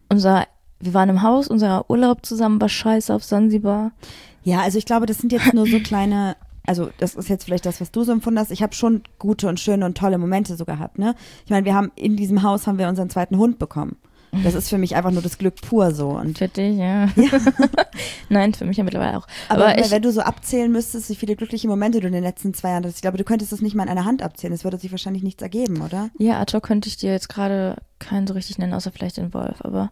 Wir waren im Haus, unser Urlaub zusammen war scheiße auf Sansibar. Ja, also ich glaube, das sind jetzt nur so kleine, also das ist jetzt vielleicht das, was du so empfunden hast. Ich habe schon gute und schöne und tolle Momente so gehabt, ne? Ich meine, in diesem Haus haben wir unseren zweiten Hund bekommen. Das ist für mich einfach nur das Glück pur so. Und für dich, ja. Nein, für mich ja mittlerweile auch. Aber wenn du so abzählen müsstest, wie viele glückliche Momente du in den letzten 2 Jahren hattest, ich glaube, du könntest das nicht mal in einer Hand abzählen. Es würde sich wahrscheinlich nichts ergeben, oder? Ja, ad hoc könnte ich dir jetzt gerade keinen so richtig nennen, außer vielleicht den Wolf. Aber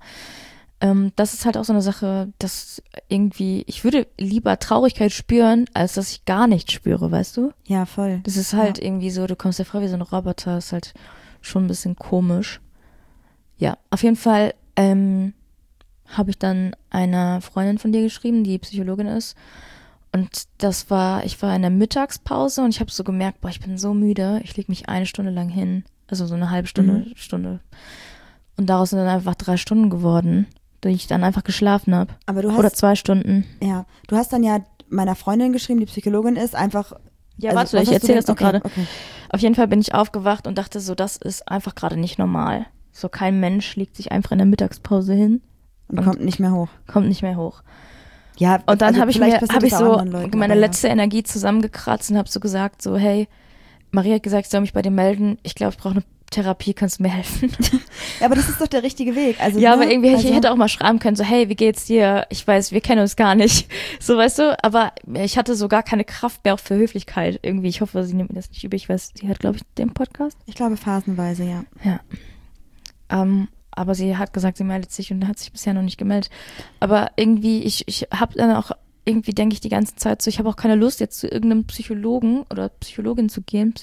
das ist halt auch so eine Sache, dass irgendwie, ich würde lieber Traurigkeit spüren, als dass ich gar nichts spüre, weißt du? Ja, voll. Das ist halt irgendwie so, du kommst dir vor wie so ein Roboter, ist halt schon ein bisschen komisch. Ja, auf jeden Fall habe ich dann einer Freundin von dir geschrieben, die Psychologin ist. Und ich war in der Mittagspause und ich habe so gemerkt, boah, ich bin so müde, ich lege mich 1 Stunde lang hin. Also so eine halbe Stunde. Und daraus sind dann einfach 3 Stunden geworden, die ich dann einfach geschlafen habe. Aber du hast, oder 2 Stunden. Ja, du hast dann ja meiner Freundin geschrieben, die Psychologin ist, einfach. Ja, warte, ich erzähle das doch gerade. Okay. Auf jeden Fall bin ich aufgewacht und dachte so, das ist einfach gerade nicht normal. So kein Mensch legt sich einfach in der Mittagspause hin. Und kommt nicht mehr hoch. Kommt nicht mehr hoch. Ja, und dann also habe ich so Leuten, meine letzte Energie zusammengekratzt und habe so gesagt, so hey, Maria hat gesagt, ich soll mich bei dir melden. Ich glaube, ich brauche eine Therapie, kannst du mir helfen? Ja, aber das ist doch der richtige Weg. Also, ja, ne? aber irgendwie ich hätte auch mal schreiben können, so hey, wie geht's dir? Ich weiß, wir kennen uns gar nicht. So, weißt du, aber ich hatte so gar keine Kraft mehr auch für Höflichkeit irgendwie. Ich hoffe, sie nimmt mir das nicht übel. Ich weiß, sie hat, glaube ich, den Podcast. Ich glaube phasenweise, ja. Ja. Aber sie hat gesagt, sie meldet sich und hat sich bisher noch nicht gemeldet. Aber irgendwie, ich habe dann auch, irgendwie denke ich die ganze Zeit so, ich habe auch keine Lust, jetzt zu irgendeinem Psychologen oder Psychologin zu gehen,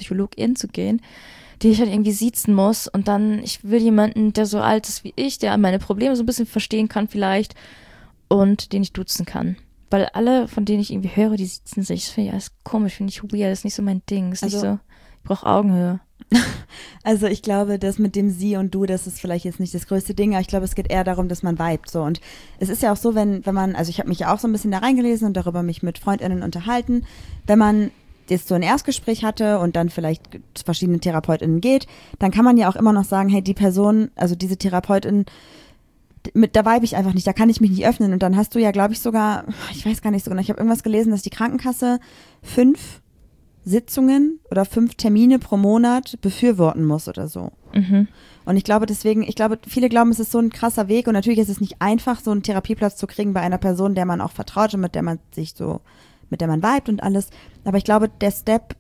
die ich halt irgendwie siezen muss. Und dann, ich will jemanden, der so alt ist wie ich, der meine Probleme so ein bisschen verstehen kann vielleicht und den ich duzen kann. Weil alle, von denen ich irgendwie höre, die siezen sich. Das finde ich alles komisch, finde ich weird, das ist nicht so mein Ding. Das ist nicht so, ich brauche Augenhöhe. Also ich glaube, das mit dem Sie und Du, das ist vielleicht jetzt nicht das größte Ding, aber ich glaube, es geht eher darum, dass man vibet so. Und es ist ja auch so, wenn man, also ich habe mich ja auch so ein bisschen da reingelesen und darüber mich mit FreundInnen unterhalten, wenn man jetzt so ein Erstgespräch hatte und dann vielleicht zu verschiedenen TherapeutInnen geht, dann kann man ja auch immer noch sagen, hey, die Person, also diese Therapeutin, da vibe ich einfach nicht, da kann ich mich nicht öffnen. Und dann hast du ja, glaube ich, sogar, ich weiß gar nicht so genau, ich habe irgendwas gelesen, dass die Krankenkasse 5 Sitzungen oder 5 Termine pro Monat befürworten muss oder so. Mhm. Und ich glaube viele glauben, es ist so ein krasser Weg und natürlich ist es nicht einfach, so einen Therapieplatz zu kriegen bei einer Person, der man auch vertraut und mit der man vibet und alles. Aber ich glaube, der Step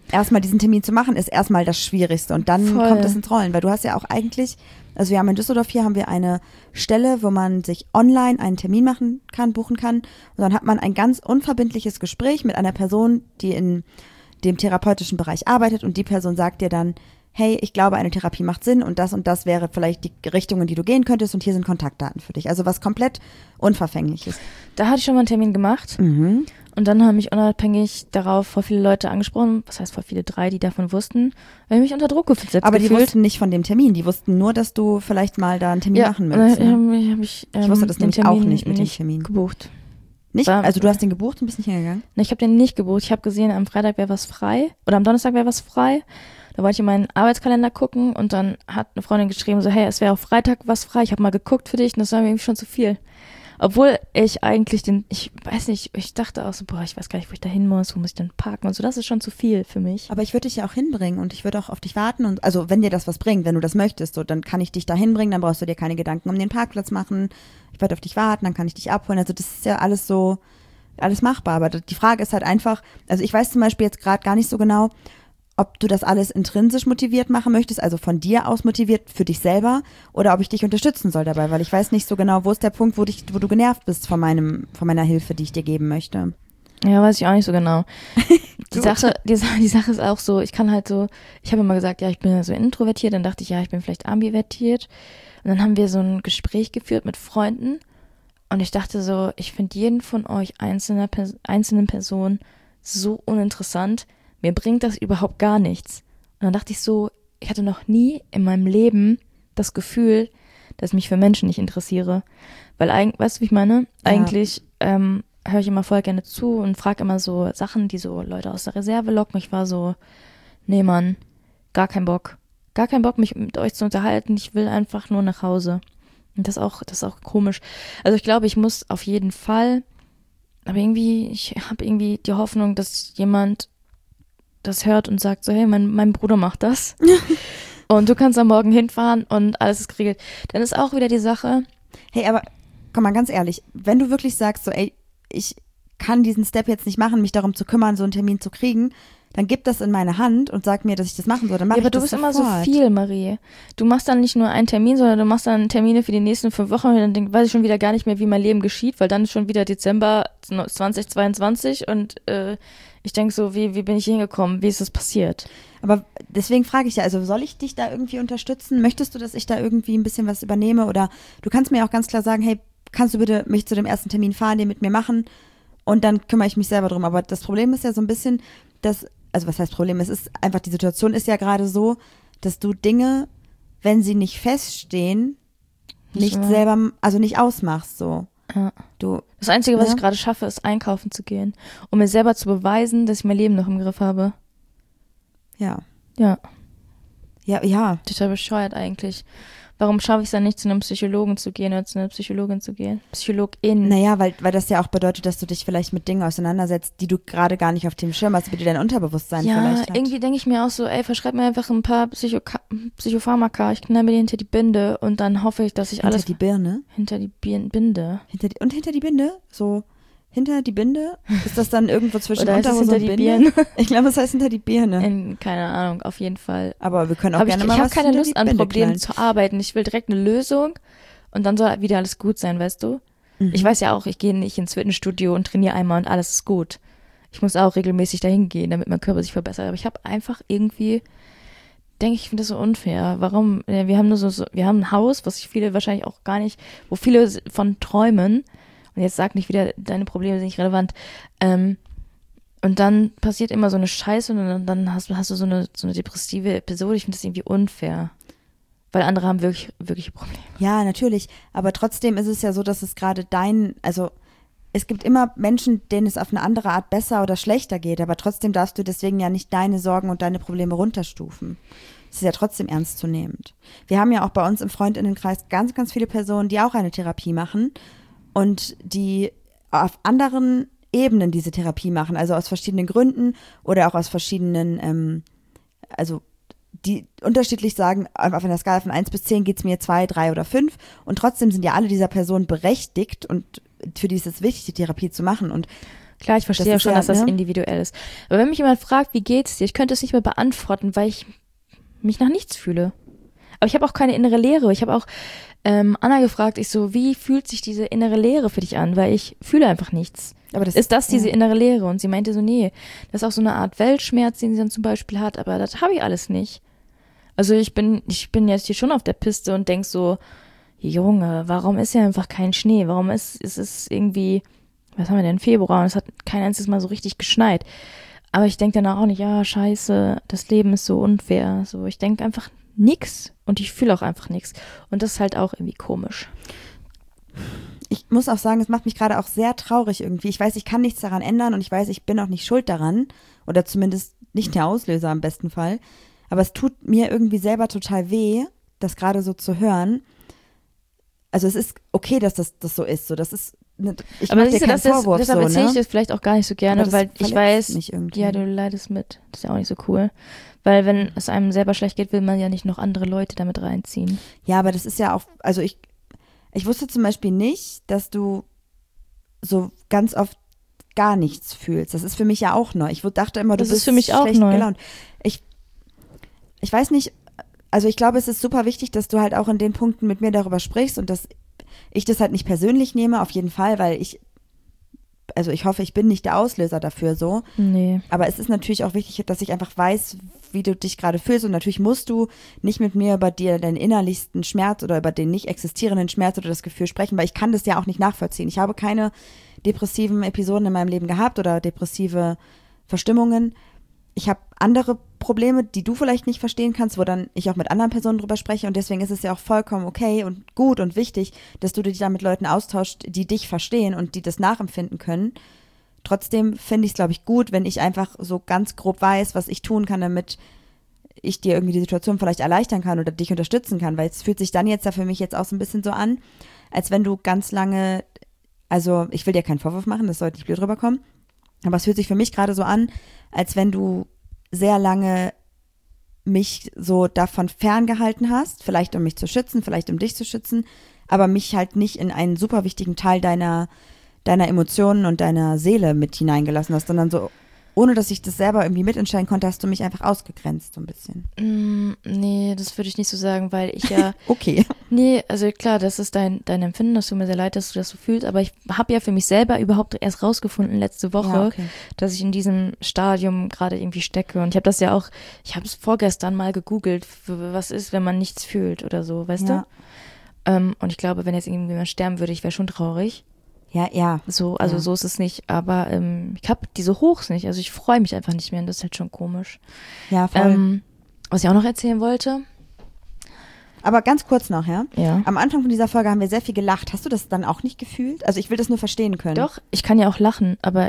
erstmal diesen Termin zu machen, ist erstmal das Schwierigste und dann Voll. kommt es ins Rollen, weil du hast ja auch eigentlich, also wir haben in Düsseldorf hier haben wir eine Stelle, wo man sich online einen Termin machen kann, buchen kann und dann hat man ein ganz unverbindliches Gespräch mit einer Person, die in dem therapeutischen Bereich arbeitet und die Person sagt dir dann, hey, ich glaube, eine Therapie macht Sinn und das wäre vielleicht die Richtung, in die du gehen könntest und hier sind Kontaktdaten für dich. Also was komplett Unverfängliches. Da hatte ich schon mal einen Termin gemacht Mhm. und dann haben mich unabhängig darauf voll viele Leute angesprochen, was heißt voll viele, 3, die davon wussten, weil ich mich unter Druck gesetzt Aber die gefühlt. wussten nicht von dem Termin, die wussten nur, dass du vielleicht mal da einen Termin machen und möchtest. dann Ne? hab ich wusste das den nämlich auch Termin nicht mit dem Termin. gebucht. Nicht? war- Also du hast den gebucht und bist nicht hingegangen? Ne, ich habe den nicht gebucht. Ich habe gesehen, am Freitag wäre was frei oder am Donnerstag wäre was frei. Da wollte ich in meinen Arbeitskalender gucken und dann hat eine Freundin geschrieben so, hey, es wäre auch Freitag was frei. Ich habe mal geguckt für dich und das war mir irgendwie schon zu viel. Obwohl ich eigentlich ich weiß nicht, ich dachte auch so, boah, ich weiß gar nicht, wo ich da hin muss, wo muss ich denn parken und so. Das ist schon zu viel für mich. Aber ich würde dich ja auch hinbringen und ich würde auch auf dich warten und also wenn dir das was bringt, wenn du das möchtest, so, dann kann ich dich da hinbringen, dann brauchst du dir keine Gedanken um den Parkplatz machen. Ich werde auf dich warten, dann kann ich dich abholen. Also das ist ja alles so, alles machbar. Aber die Frage ist halt einfach, also ich weiß zum Beispiel jetzt gerade gar nicht so genau, ob du das alles intrinsisch motiviert machen möchtest, also von dir aus motiviert für dich selber, oder ob ich dich unterstützen soll dabei, weil ich weiß nicht so genau, wo ist der Punkt, wo du genervt bist von meiner Hilfe, die ich dir geben möchte. Ja, weiß ich auch nicht so genau. Die Gut. Sache ist auch so, ich kann halt so, ich habe immer gesagt, ja, ich bin ja so introvertiert, dann dachte ich, ja, ich bin vielleicht ambivertiert. Und dann haben wir so ein Gespräch geführt mit Freunden und ich dachte so, ich finde jeden von euch einzelnen Personen so uninteressant. Mir bringt das überhaupt gar nichts. Und dann dachte ich so, ich hatte noch nie in meinem Leben das Gefühl, dass ich mich für Menschen nicht interessiere. Weil eigentlich, weißt du, wie ich meine? Ja. Eigentlich höre ich immer voll gerne zu und frage immer so Sachen, die so Leute aus der Reserve locken. Ich war so, nee Mann, gar kein Bock. Gar keinen Bock, mich mit euch zu unterhalten. Ich will einfach nur nach Hause. Und das ist auch komisch. Also ich glaube, ich muss auf jeden Fall, aber irgendwie, ich habe irgendwie die Hoffnung, dass jemand das hört und sagt so, hey, mein Bruder macht das. Und du kannst am Morgen hinfahren und alles ist geregelt. Dann ist auch wieder die Sache, Hey, aber komm mal ganz ehrlich, wenn du wirklich sagst, so, ey, ich kann diesen Step jetzt nicht machen, mich darum zu kümmern, so einen Termin zu kriegen, dann gib das in meine Hand und sag mir, dass ich das machen soll. Dann mach ja, aber ich du das bist immer so sofort. viel, Marie. Du machst dann nicht nur einen Termin, sondern du machst dann Termine für die nächsten 5 Wochen und dann weiß ich schon wieder gar nicht mehr, wie mein Leben geschieht, weil dann ist schon wieder Dezember 2022 und ich denke so, wie bin ich hier hingekommen? Wie ist das passiert? Aber deswegen frage ich ja, also soll ich dich da irgendwie unterstützen? Möchtest du, dass ich da irgendwie ein bisschen was übernehme? Oder du kannst mir auch ganz klar sagen, hey, kannst du bitte mich zu dem ersten Termin fahren, den mit mir machen? Und dann kümmere ich mich selber drum. Aber das Problem ist ja so ein bisschen, dass, also was heißt Problem? Es ist einfach, die Situation ist ja gerade so, dass du Dinge, wenn sie nicht feststehen, nicht wahr. selber, also nicht ausmachst, so. Ja. Du, Das Einzige, was Ja. ich gerade schaffe, ist einkaufen zu gehen, um mir selber zu beweisen, dass ich mein Leben noch im Griff habe. ja. Ja, Ja, total bescheuert eigentlich. Warum schaffe ich es dann nicht, zu einem Psychologen zu gehen oder zu einer Psychologin zu gehen? Psychologin. naja, weil das ja auch bedeutet, dass du dich vielleicht mit Dingen auseinandersetzt, die du gerade gar nicht auf dem Schirm hast, wie dir dein Unterbewusstsein Ja, vielleicht hat. irgendwie denke ich mir auch so, ey, verschreib mir einfach ein paar Psychopharmaka, ich knall mir die hinter die Binde und dann hoffe ich, dass ich Hinter alles die Birne. hinter die Binde. Hinter die Binde? So, hinter die Binde? Ist das dann irgendwo zwischen Oder ist es Unterhose hinter und die Binde? Birne? Ich glaube, es heißt hinter die Birne. Keine Ahnung, auf jeden Fall. Aber wir können auch Aber gerne ich mal habe was keine hinter Lust die an Binde Problemen knallen. zu arbeiten. Ich will direkt eine Lösung und dann soll wieder alles gut sein, weißt du? Ich weiß ja auch, ich gehe nicht ins Fitnessstudio und trainiere einmal und alles ist gut. Ich muss auch regelmäßig dahin gehen, damit mein Körper sich verbessert. Aber ich habe einfach irgendwie, denke ich, finde das so unfair. Warum? Wir haben wir haben ein Haus, was viele wahrscheinlich auch gar nicht, wo viele von träumen. Und jetzt sag nicht wieder, deine Probleme sind nicht relevant. Und dann passiert immer so eine Scheiße und dann hast du so eine depressive Episode. Ich finde das irgendwie unfair. Weil andere haben wirklich Probleme. Ja, natürlich. Aber trotzdem ist es ja so, dass es gerade also es gibt immer Menschen, denen es auf eine andere Art besser oder schlechter geht, aber trotzdem darfst du deswegen ja nicht deine Sorgen und deine Probleme runterstufen. Das ist ja trotzdem ernstzunehmend. Wir haben ja auch bei uns im Freundinnenkreis ganz, ganz viele Personen, die auch eine Therapie machen und die auf anderen Ebenen diese Therapie machen, also aus verschiedenen Gründen oder auch aus verschiedenen, also die unterschiedlich sagen, auf einer Skala von 1 bis 10 geht's mir 2, 3 oder 5 und trotzdem sind ja alle dieser Personen berechtigt und für die ist es wichtig, die Therapie zu machen und Klar, ich verstehe ja schon, dass das individuell ist. Aber wenn mich jemand fragt, wie geht's dir, ich könnte es nicht mehr beantworten, weil ich mich nach nichts fühle. Aber ich habe auch keine innere Leere. Ich habe auch Anna gefragt, ich so, wie fühlt sich diese innere Leere für dich an? Weil ich fühle einfach nichts. Aber ist das diese innere Leere? Und sie meinte so, nee, das ist auch so eine Art Weltschmerz, den sie dann zum Beispiel hat, aber das habe ich alles nicht. Also ich bin jetzt hier schon auf der Piste und denk so, Junge, warum ist ja einfach kein Schnee? Warum ist es irgendwie, was haben wir denn, Februar und es hat kein einziges Mal so richtig geschneit. Aber ich denke danach auch nicht, ja, scheiße, das Leben ist so unfair. So, ich denke einfach nix und ich fühle auch einfach nichts. Und das ist halt auch irgendwie komisch. Ich muss auch sagen, es macht mich gerade auch sehr traurig irgendwie. Ich weiß, ich kann nichts daran ändern und ich weiß, ich bin auch nicht schuld daran oder zumindest nicht der Auslöser im besten Fall. Aber es tut mir irgendwie selber total weh, das gerade so zu hören. Also es ist okay, dass das so ist. So, das ist ich mache dir keinen Vorwurf. Deshalb so, erzähle ich das vielleicht auch gar nicht so gerne, weil ich weiß, ja, du leidest mit. Das ist ja auch nicht so cool. Weil wenn es einem selber schlecht geht, will man ja nicht noch andere Leute damit reinziehen. Ja, aber das ist ja auch, also ich wusste zum Beispiel nicht, dass du so ganz oft gar nichts fühlst. Das ist für mich ja auch neu. Ich dachte immer, du bist für mich auch schlecht neu. gelaunt. Ich weiß nicht, also ich glaube, es ist super wichtig, dass du halt auch in den Punkten mit mir darüber sprichst und dass ich das halt nicht persönlich nehme, auf jeden Fall, weil ich hoffe, ich bin nicht der Auslöser dafür so. Nee. Aber es ist natürlich auch wichtig, dass ich einfach weiß, wie du dich gerade fühlst und natürlich musst du nicht mit mir über deinen innerlichsten Schmerz oder über den nicht existierenden Schmerz oder das Gefühl sprechen, weil ich kann das ja auch nicht nachvollziehen. Ich habe keine depressiven Episoden in meinem Leben gehabt oder depressive Verstimmungen. Ich habe andere Probleme, die du vielleicht nicht verstehen kannst, wo dann ich auch mit anderen Personen drüber spreche und deswegen ist es ja auch vollkommen okay und gut und wichtig, dass du dich da mit Leuten austauschst, die dich verstehen und die das nachempfinden können. Trotzdem finde ich es, glaube ich, gut, wenn ich einfach so ganz grob weiß, was ich tun kann, damit ich dir irgendwie die Situation vielleicht erleichtern kann oder dich unterstützen kann, weil es fühlt sich dann jetzt ja für mich jetzt auch so ein bisschen so an, als wenn du ganz lange, also ich will dir keinen Vorwurf machen, das sollte nicht blöd rüberkommen, aber es fühlt sich für mich gerade so an, als wenn du sehr lange mich so davon ferngehalten hast, vielleicht um mich zu schützen, vielleicht um dich zu schützen, aber mich halt nicht in einen super wichtigen Teil deiner Emotionen und deiner Seele mit hineingelassen hast, sondern so, ohne dass ich das selber irgendwie mitentscheiden konnte, hast du mich einfach ausgegrenzt so ein bisschen. Nee, das würde ich nicht so sagen, weil ich ja... Okay. Nee, also klar, das ist dein Empfinden, das tut mir sehr leid, dass du das so fühlst, aber ich habe ja für mich selber überhaupt erst rausgefunden letzte Woche, dass ich in diesem Stadium gerade irgendwie stecke und ich habe es vorgestern mal gegoogelt, was ist, wenn man nichts fühlt oder so, weißt du? Und ich glaube, wenn jetzt irgendjemand sterben würde, ich wäre schon traurig. Ja. So, also so ist es nicht, aber ich habe diese Hochs nicht, also ich freue mich einfach nicht mehr und das ist halt schon komisch. Ja, voll. Was ich auch noch erzählen wollte. Aber ganz kurz noch, ja? Ja. Am Anfang von dieser Folge haben wir sehr viel gelacht. Hast du das dann auch nicht gefühlt? Also ich will das nur verstehen können. Doch, ich kann ja auch lachen, aber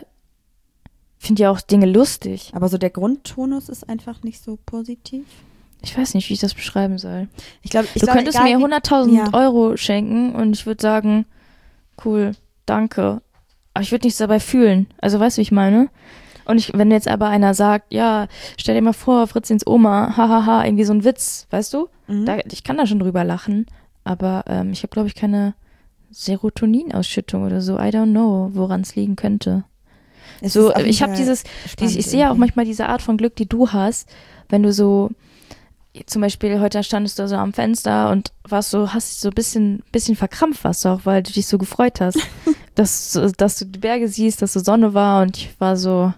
finde ja auch Dinge lustig. Aber so der Grundtonus ist einfach nicht so positiv. Ich weiß nicht, wie ich das beschreiben soll. Du könntest mir 100.000 Euro schenken und ich würde sagen, cool, danke. Aber ich würde nichts dabei fühlen. Also weißt du, wie ich meine? Und wenn jetzt aber einer sagt, ja, stell dir mal vor, Fritzins Oma, hahaha, irgendwie so ein Witz, weißt du? Ich kann da schon drüber lachen, aber ich habe, glaube ich, keine Serotoninausschüttung oder so. I don't know, woran es liegen könnte. So, ich habe ich sehe ja auch manchmal diese Art von Glück, die du hast, wenn du so, zum Beispiel heute standest du so am Fenster und hast so ein bisschen verkrampft warst du auch, weil du dich so gefreut hast, dass du die Berge siehst, dass so Sonne war und ich war so,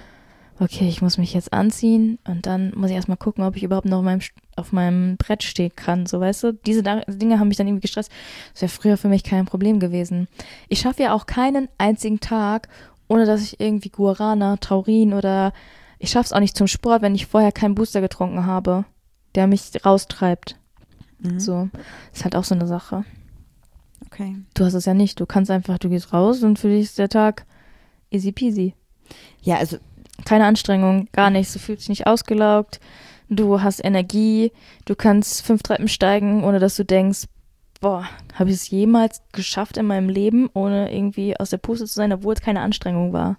okay, ich muss mich jetzt anziehen und dann muss ich erstmal gucken, ob ich überhaupt noch auf meinem Brett stehen kann, so weißt du. Diese Dinge haben mich dann irgendwie gestresst. Das wäre früher für mich kein Problem gewesen. Ich schaffe ja auch keinen einzigen Tag, ohne dass ich irgendwie Guarana, Taurin oder ich schaffe es auch nicht zum Sport, wenn ich vorher keinen Booster getrunken habe, der mich raustreibt. So, ist halt auch so eine Sache. Okay. Du hast es ja nicht. Du gehst raus und für dich ist der Tag easy peasy. Ja, also keine Anstrengung, gar nichts. Du fühlst dich nicht ausgelaugt. Du hast Energie. Du kannst 5 Treppen steigen, ohne dass du denkst, boah, habe ich es jemals geschafft in meinem Leben, ohne irgendwie aus der Puste zu sein, obwohl es keine Anstrengung war.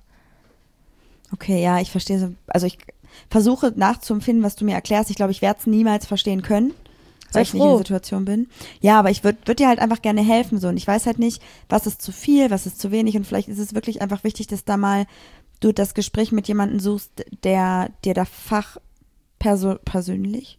Okay, ja, ich verstehe so. Also ich versuche nachzuempfinden, was du mir erklärst. Ich glaube, ich werde es niemals verstehen können. weil ich nicht in der Situation bin. Ja, aber ich würde dir halt einfach gerne helfen so und ich weiß halt nicht, was ist zu viel, was ist zu wenig und vielleicht ist es wirklich einfach wichtig, dass da mal du das Gespräch mit jemandem suchst, der dir da personalisch,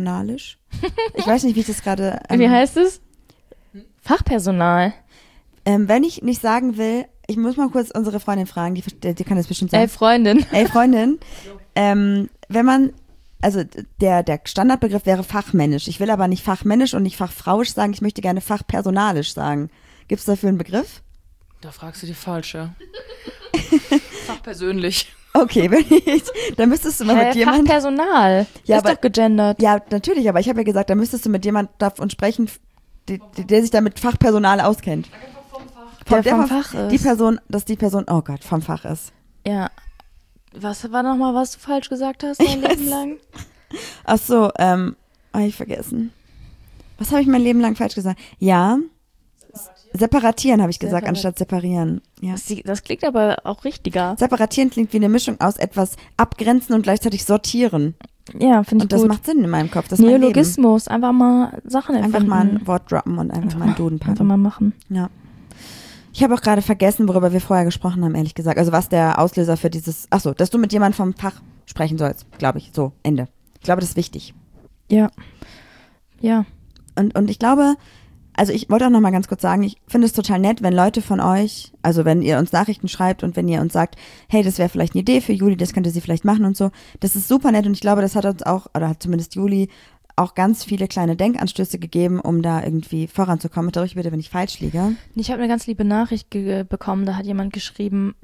ich weiß nicht, wie ich das gerade Wie heißt es? Fachpersonal. Wenn ich nicht sagen will, ich muss mal kurz unsere Freundin fragen, die kann das bestimmt sagen. Freundin. Freundin, wenn man, also der Standardbegriff wäre fachmännisch. Ich will aber nicht fachmännisch und nicht fachfrauisch sagen, ich möchte gerne fachpersonalisch sagen. Gibt es dafür einen Begriff? Da fragst du die falsche. Fachpersönlich. Okay, dann müsstest du mal mit jemandem. Fachpersonal. Ja, ist doch gegendert. Ja, natürlich, aber ich habe ja gesagt, da müsstest du mit jemandem davon sprechen, der sich da mit Fachpersonal auskennt. Der vom Fach ist. Die Person, dass die Person, oh Gott, vom Fach ist. Ja. Was war nochmal, was du falsch gesagt hast dein Leben lang? Ach so, habe ich vergessen. Was habe ich mein Leben lang falsch gesagt? Ja. Separatieren habe ich gesagt, anstatt separieren. Ja. Das klingt aber auch richtiger. Separatieren klingt wie eine Mischung aus etwas abgrenzen und gleichzeitig sortieren. Ja, finde ich gut. Und das macht Sinn in meinem Kopf. Das Neologismus, einfach mal Sachen erfinden. Einfach mal ein Wort droppen und einfach mal einen Duden packen. Einfach mal machen. Ja. Ich habe auch gerade vergessen, worüber wir vorher gesprochen haben, ehrlich gesagt. Also was der Auslöser für dieses, achso, dass du mit jemandem vom Fach sprechen sollst, glaube ich. So, Ende. Ich glaube, das ist wichtig. Ja. Ja. Und ich glaube, also ich wollte auch noch mal ganz kurz sagen, ich finde es total nett, wenn Leute von euch, also wenn ihr uns Nachrichten schreibt und wenn ihr uns sagt, hey, das wäre vielleicht eine Idee für Juli, das könnte sie vielleicht machen und so. Das ist super nett und ich glaube, das hat uns auch, oder hat zumindest Juli auch ganz viele kleine Denkanstöße gegeben, um da irgendwie voranzukommen. Darüber bitte, wenn ich falsch liege. Ich habe eine ganz liebe Nachricht bekommen, da hat jemand geschrieben,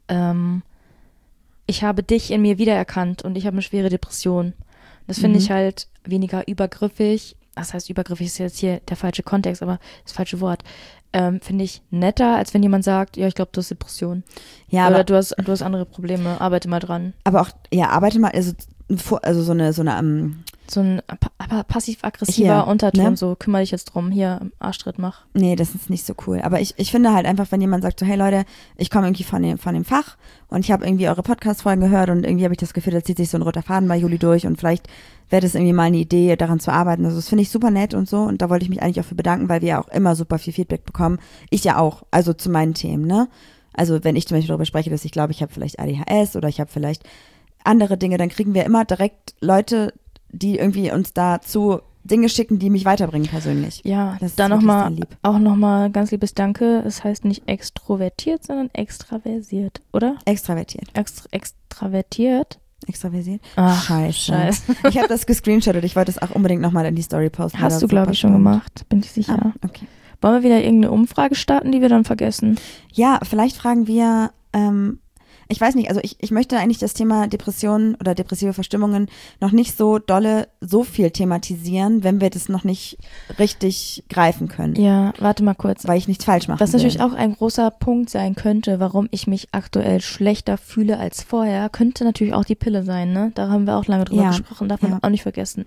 ich habe dich in mir wiedererkannt und ich habe eine schwere Depression. Das finde ich halt weniger übergriffig. Das heißt, übergriffig ist jetzt hier der falsche Kontext, aber das falsche Wort. Finde ich netter, als wenn jemand sagt, ja, ich glaube, du hast Depression. Ja, oder du hast andere Probleme, arbeite mal dran. Aber auch, ja, arbeite mal, also so ein passiv-aggressiver Unterton, ne? So, kümmere dich jetzt drum, hier, Arschtritt mach. Nee, das ist nicht so cool. Aber ich finde halt einfach, wenn jemand sagt so, hey Leute, ich komme irgendwie von dem Fach und ich habe irgendwie eure Podcast-Folgen gehört und irgendwie habe ich das Gefühl, da zieht sich so ein roter Faden bei Juli durch und vielleicht wäre das irgendwie mal eine Idee, daran zu arbeiten. Also das finde ich super nett und so und da wollte ich mich eigentlich auch für bedanken, weil wir ja auch immer super viel Feedback bekommen. Ich ja auch, also zu meinen Themen, ne? Also wenn ich zum Beispiel darüber spreche, dass ich glaube, ich habe vielleicht ADHS oder ich habe vielleicht andere Dinge, dann kriegen wir immer direkt Leute, die irgendwie uns dazu Dinge schicken, die mich weiterbringen persönlich. Ja, da nochmal ganz liebes Danke. Es heißt nicht extrovertiert, sondern extraversiert, oder? Extravertiert. Extravertiert? Extraversiert? Ach, Scheiße. Ich habe das gescreenshottet. Ich wollte es auch unbedingt nochmal in die Story posten. Hast du, glaube ich, schon gemacht. Bin ich sicher. Ah, okay. Wollen wir wieder irgendeine Umfrage starten, die wir dann vergessen? Ja, vielleicht fragen wir, ich weiß nicht, also ich möchte eigentlich das Thema Depressionen oder depressive Verstimmungen noch nicht so dolle, so viel thematisieren, wenn wir das noch nicht richtig greifen können. Ja, warte mal kurz. Weil ich nichts falsch mache. Was natürlich auch ein großer Punkt sein könnte, warum ich mich aktuell schlechter fühle als vorher, könnte natürlich auch die Pille sein, ne? Da haben wir auch lange drüber gesprochen, darf man auch nicht vergessen.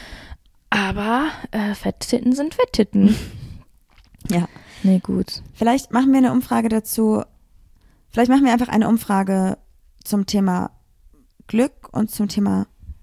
Aber Fetttitten sind Fetttitten. Ja. Nee, gut. Vielleicht machen wir eine Umfrage dazu. Vielleicht machen wir einfach eine Umfrage zum Thema Glück und zum Thema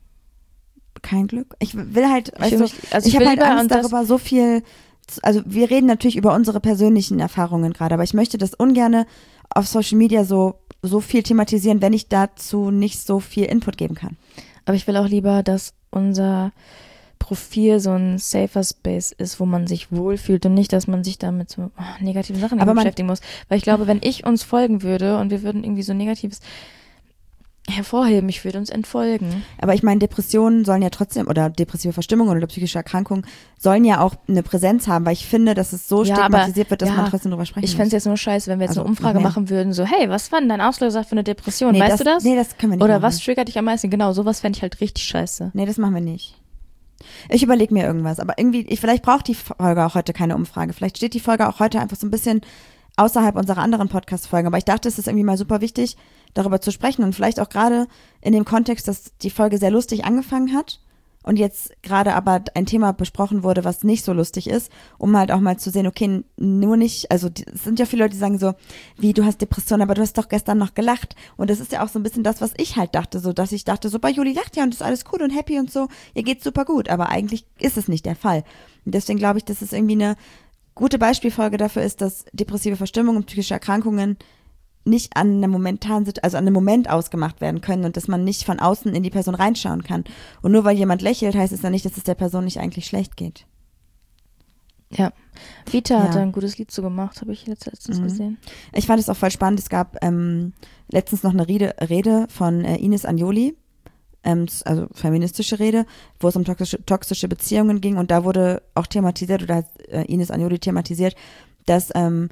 kein Glück. Ich will halt, ich habe halt Angst darüber so viel, also wir reden natürlich über unsere persönlichen Erfahrungen gerade, aber ich möchte das ungerne auf Social Media so viel thematisieren, wenn ich dazu nicht so viel Input geben kann. Aber ich will auch lieber, dass unser Profil so ein safer Space ist, wo man sich wohlfühlt und nicht, dass man sich damit so negativen Sachen beschäftigen muss. Weil ich glaube, wenn ich uns folgen würde und wir würden irgendwie so Negatives hervorheben, ich würde uns entfolgen. Aber ich meine, Depressionen sollen ja trotzdem, oder depressive Verstimmungen oder psychische Erkrankungen sollen ja auch eine Präsenz haben, weil ich finde, dass es so stigmatisiert wird, dass man trotzdem drüber sprechen muss. Ich fände es jetzt nur scheiße, wenn wir jetzt eine Umfrage machen würden, so, hey, was war denn dein Auslöser für eine Depression? Weißt du das? Nee, das können wir nicht Oder machen. was triggert dich am meisten? Genau, sowas fände ich halt richtig scheiße. Nee, das machen wir nicht. Ich überlege mir irgendwas, aber irgendwie, vielleicht braucht die Folge auch heute keine Umfrage. Vielleicht steht die Folge auch heute einfach so ein bisschen außerhalb unserer anderen Podcast-Folgen. Aber ich dachte, es ist irgendwie mal super wichtig, darüber zu sprechen und vielleicht auch gerade in dem Kontext, dass die Folge sehr lustig angefangen hat und jetzt gerade aber ein Thema besprochen wurde, was nicht so lustig ist, um halt auch mal zu sehen, okay, nur nicht, also es sind ja viele Leute, die sagen so, wie, du hast Depressionen, aber du hast doch gestern noch gelacht. Und das ist ja auch so ein bisschen das, was ich halt dachte, so, dass ich dachte, so, bei Juli lacht ja und ist alles cool und happy und so, ihr geht's super gut, aber eigentlich ist es nicht der Fall. Und deswegen glaube ich, dass es irgendwie eine gute Beispielfolge dafür ist, dass depressive Verstimmung und psychische Erkrankungen nicht an einem also an einem Moment ausgemacht werden können und dass man nicht von außen in die Person reinschauen kann. Und nur weil jemand lächelt, heißt es ja nicht, dass es der Person nicht eigentlich schlecht geht. Ja. Vita hat da ein gutes Lied zu gemacht, habe ich letztens gesehen. Ich fand es auch voll spannend. Es gab letztens noch eine Rede von Ines Agnoli, also feministische Rede, wo es um toxische Beziehungen ging und da wurde auch thematisiert, oder hat Ines Agnoli thematisiert, dass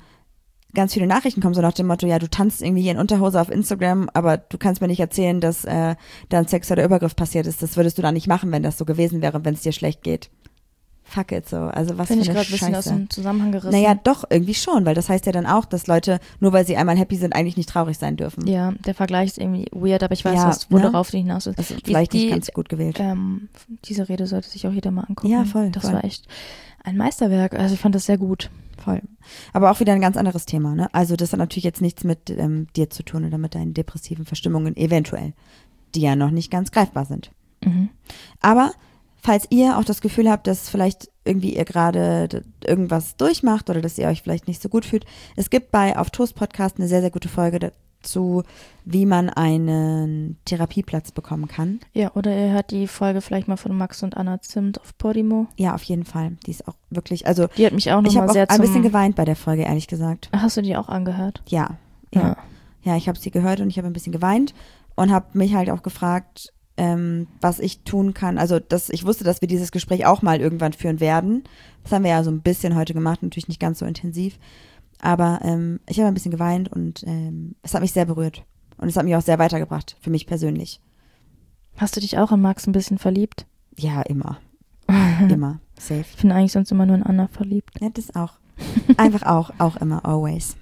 ganz viele Nachrichten kommen, so nach dem Motto, ja, du tanzt irgendwie hier in Unterhose auf Instagram, aber du kannst mir nicht erzählen, dass da ein sexueller Übergriff passiert ist. Das würdest du da nicht machen, wenn das so gewesen wäre, wenn es dir schlecht geht. Fuck it so. Also was Finde für eine ich gerade ein bisschen aus dem Zusammenhang gerissen. Naja, doch, irgendwie schon, weil das heißt ja dann auch, dass Leute, nur weil sie einmal happy sind, eigentlich nicht traurig sein dürfen. Ja, der Vergleich ist irgendwie weird, aber ich weiß, Ja, worauf du hinaus willst. Also vielleicht nicht ganz gut gewählt. Diese Rede sollte sich auch jeder mal angucken. Ja, voll. Das voll. war echt ein Meisterwerk. Also ich fand das sehr gut. Voll. Aber auch wieder ein ganz anderes Thema, ne? Also das hat natürlich jetzt nichts mit dir zu tun oder mit deinen depressiven Verstimmungen eventuell, die ja noch nicht ganz greifbar sind. Mhm. Aber falls ihr auch das Gefühl habt, dass vielleicht irgendwie ihr gerade irgendwas durchmacht oder dass ihr euch vielleicht nicht so gut fühlt, es gibt bei Auf Toast Podcast eine sehr, sehr gute Folge dazu, wie man einen Therapieplatz bekommen kann. Ja, oder ihr hört die Folge vielleicht mal von Max und Anna Zimt auf Podimo. Ja, auf jeden Fall. Die ist auch wirklich, also Die hat mich auch ich nochmal habe sehr auch ein bisschen geweint bei der Folge, ehrlich gesagt. Hast du die auch angehört? Ja. Ja. Ja, ich habe sie gehört und ich habe ein bisschen geweint und habe mich halt auch gefragt, was ich tun kann. Also ich wusste, dass wir dieses Gespräch auch mal irgendwann führen werden. Das haben wir ja so ein bisschen heute gemacht, natürlich nicht ganz so intensiv. Aber ich habe ein bisschen geweint und es hat mich sehr berührt. Und es hat mich auch sehr weitergebracht, für mich persönlich. Hast du dich auch in Max ein bisschen verliebt? Ja, immer. Immer. Safe. Ich bin eigentlich sonst immer nur in Anna verliebt. Ja, das auch. Einfach auch immer, always.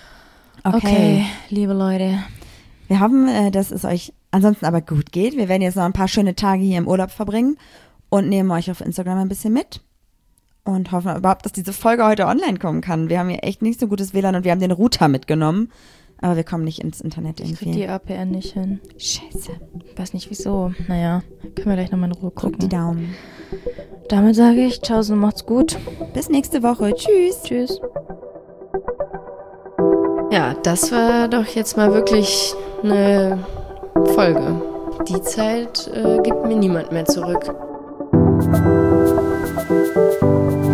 Okay, liebe Leute. Wir hoffen, dass es euch ansonsten aber gut geht. Wir werden jetzt noch ein paar schöne Tage hier im Urlaub verbringen und nehmen euch auf Instagram ein bisschen mit und hoffen überhaupt, dass diese Folge heute online kommen kann. Wir haben hier echt nicht so gutes WLAN und wir haben den Router mitgenommen, aber wir kommen nicht ins Internet Ich krieg irgendwie. die APN nicht hin. Scheiße. Weiß nicht wieso. Naja, können wir gleich nochmal in Ruhe Drückt die gucken. Daumen. Damit sage ich, ciao und macht's gut. Bis nächste Woche. Tschüss. Tschüss. Ja, das war doch jetzt mal wirklich eine Folge. Die Zeit gibt mir niemand mehr zurück.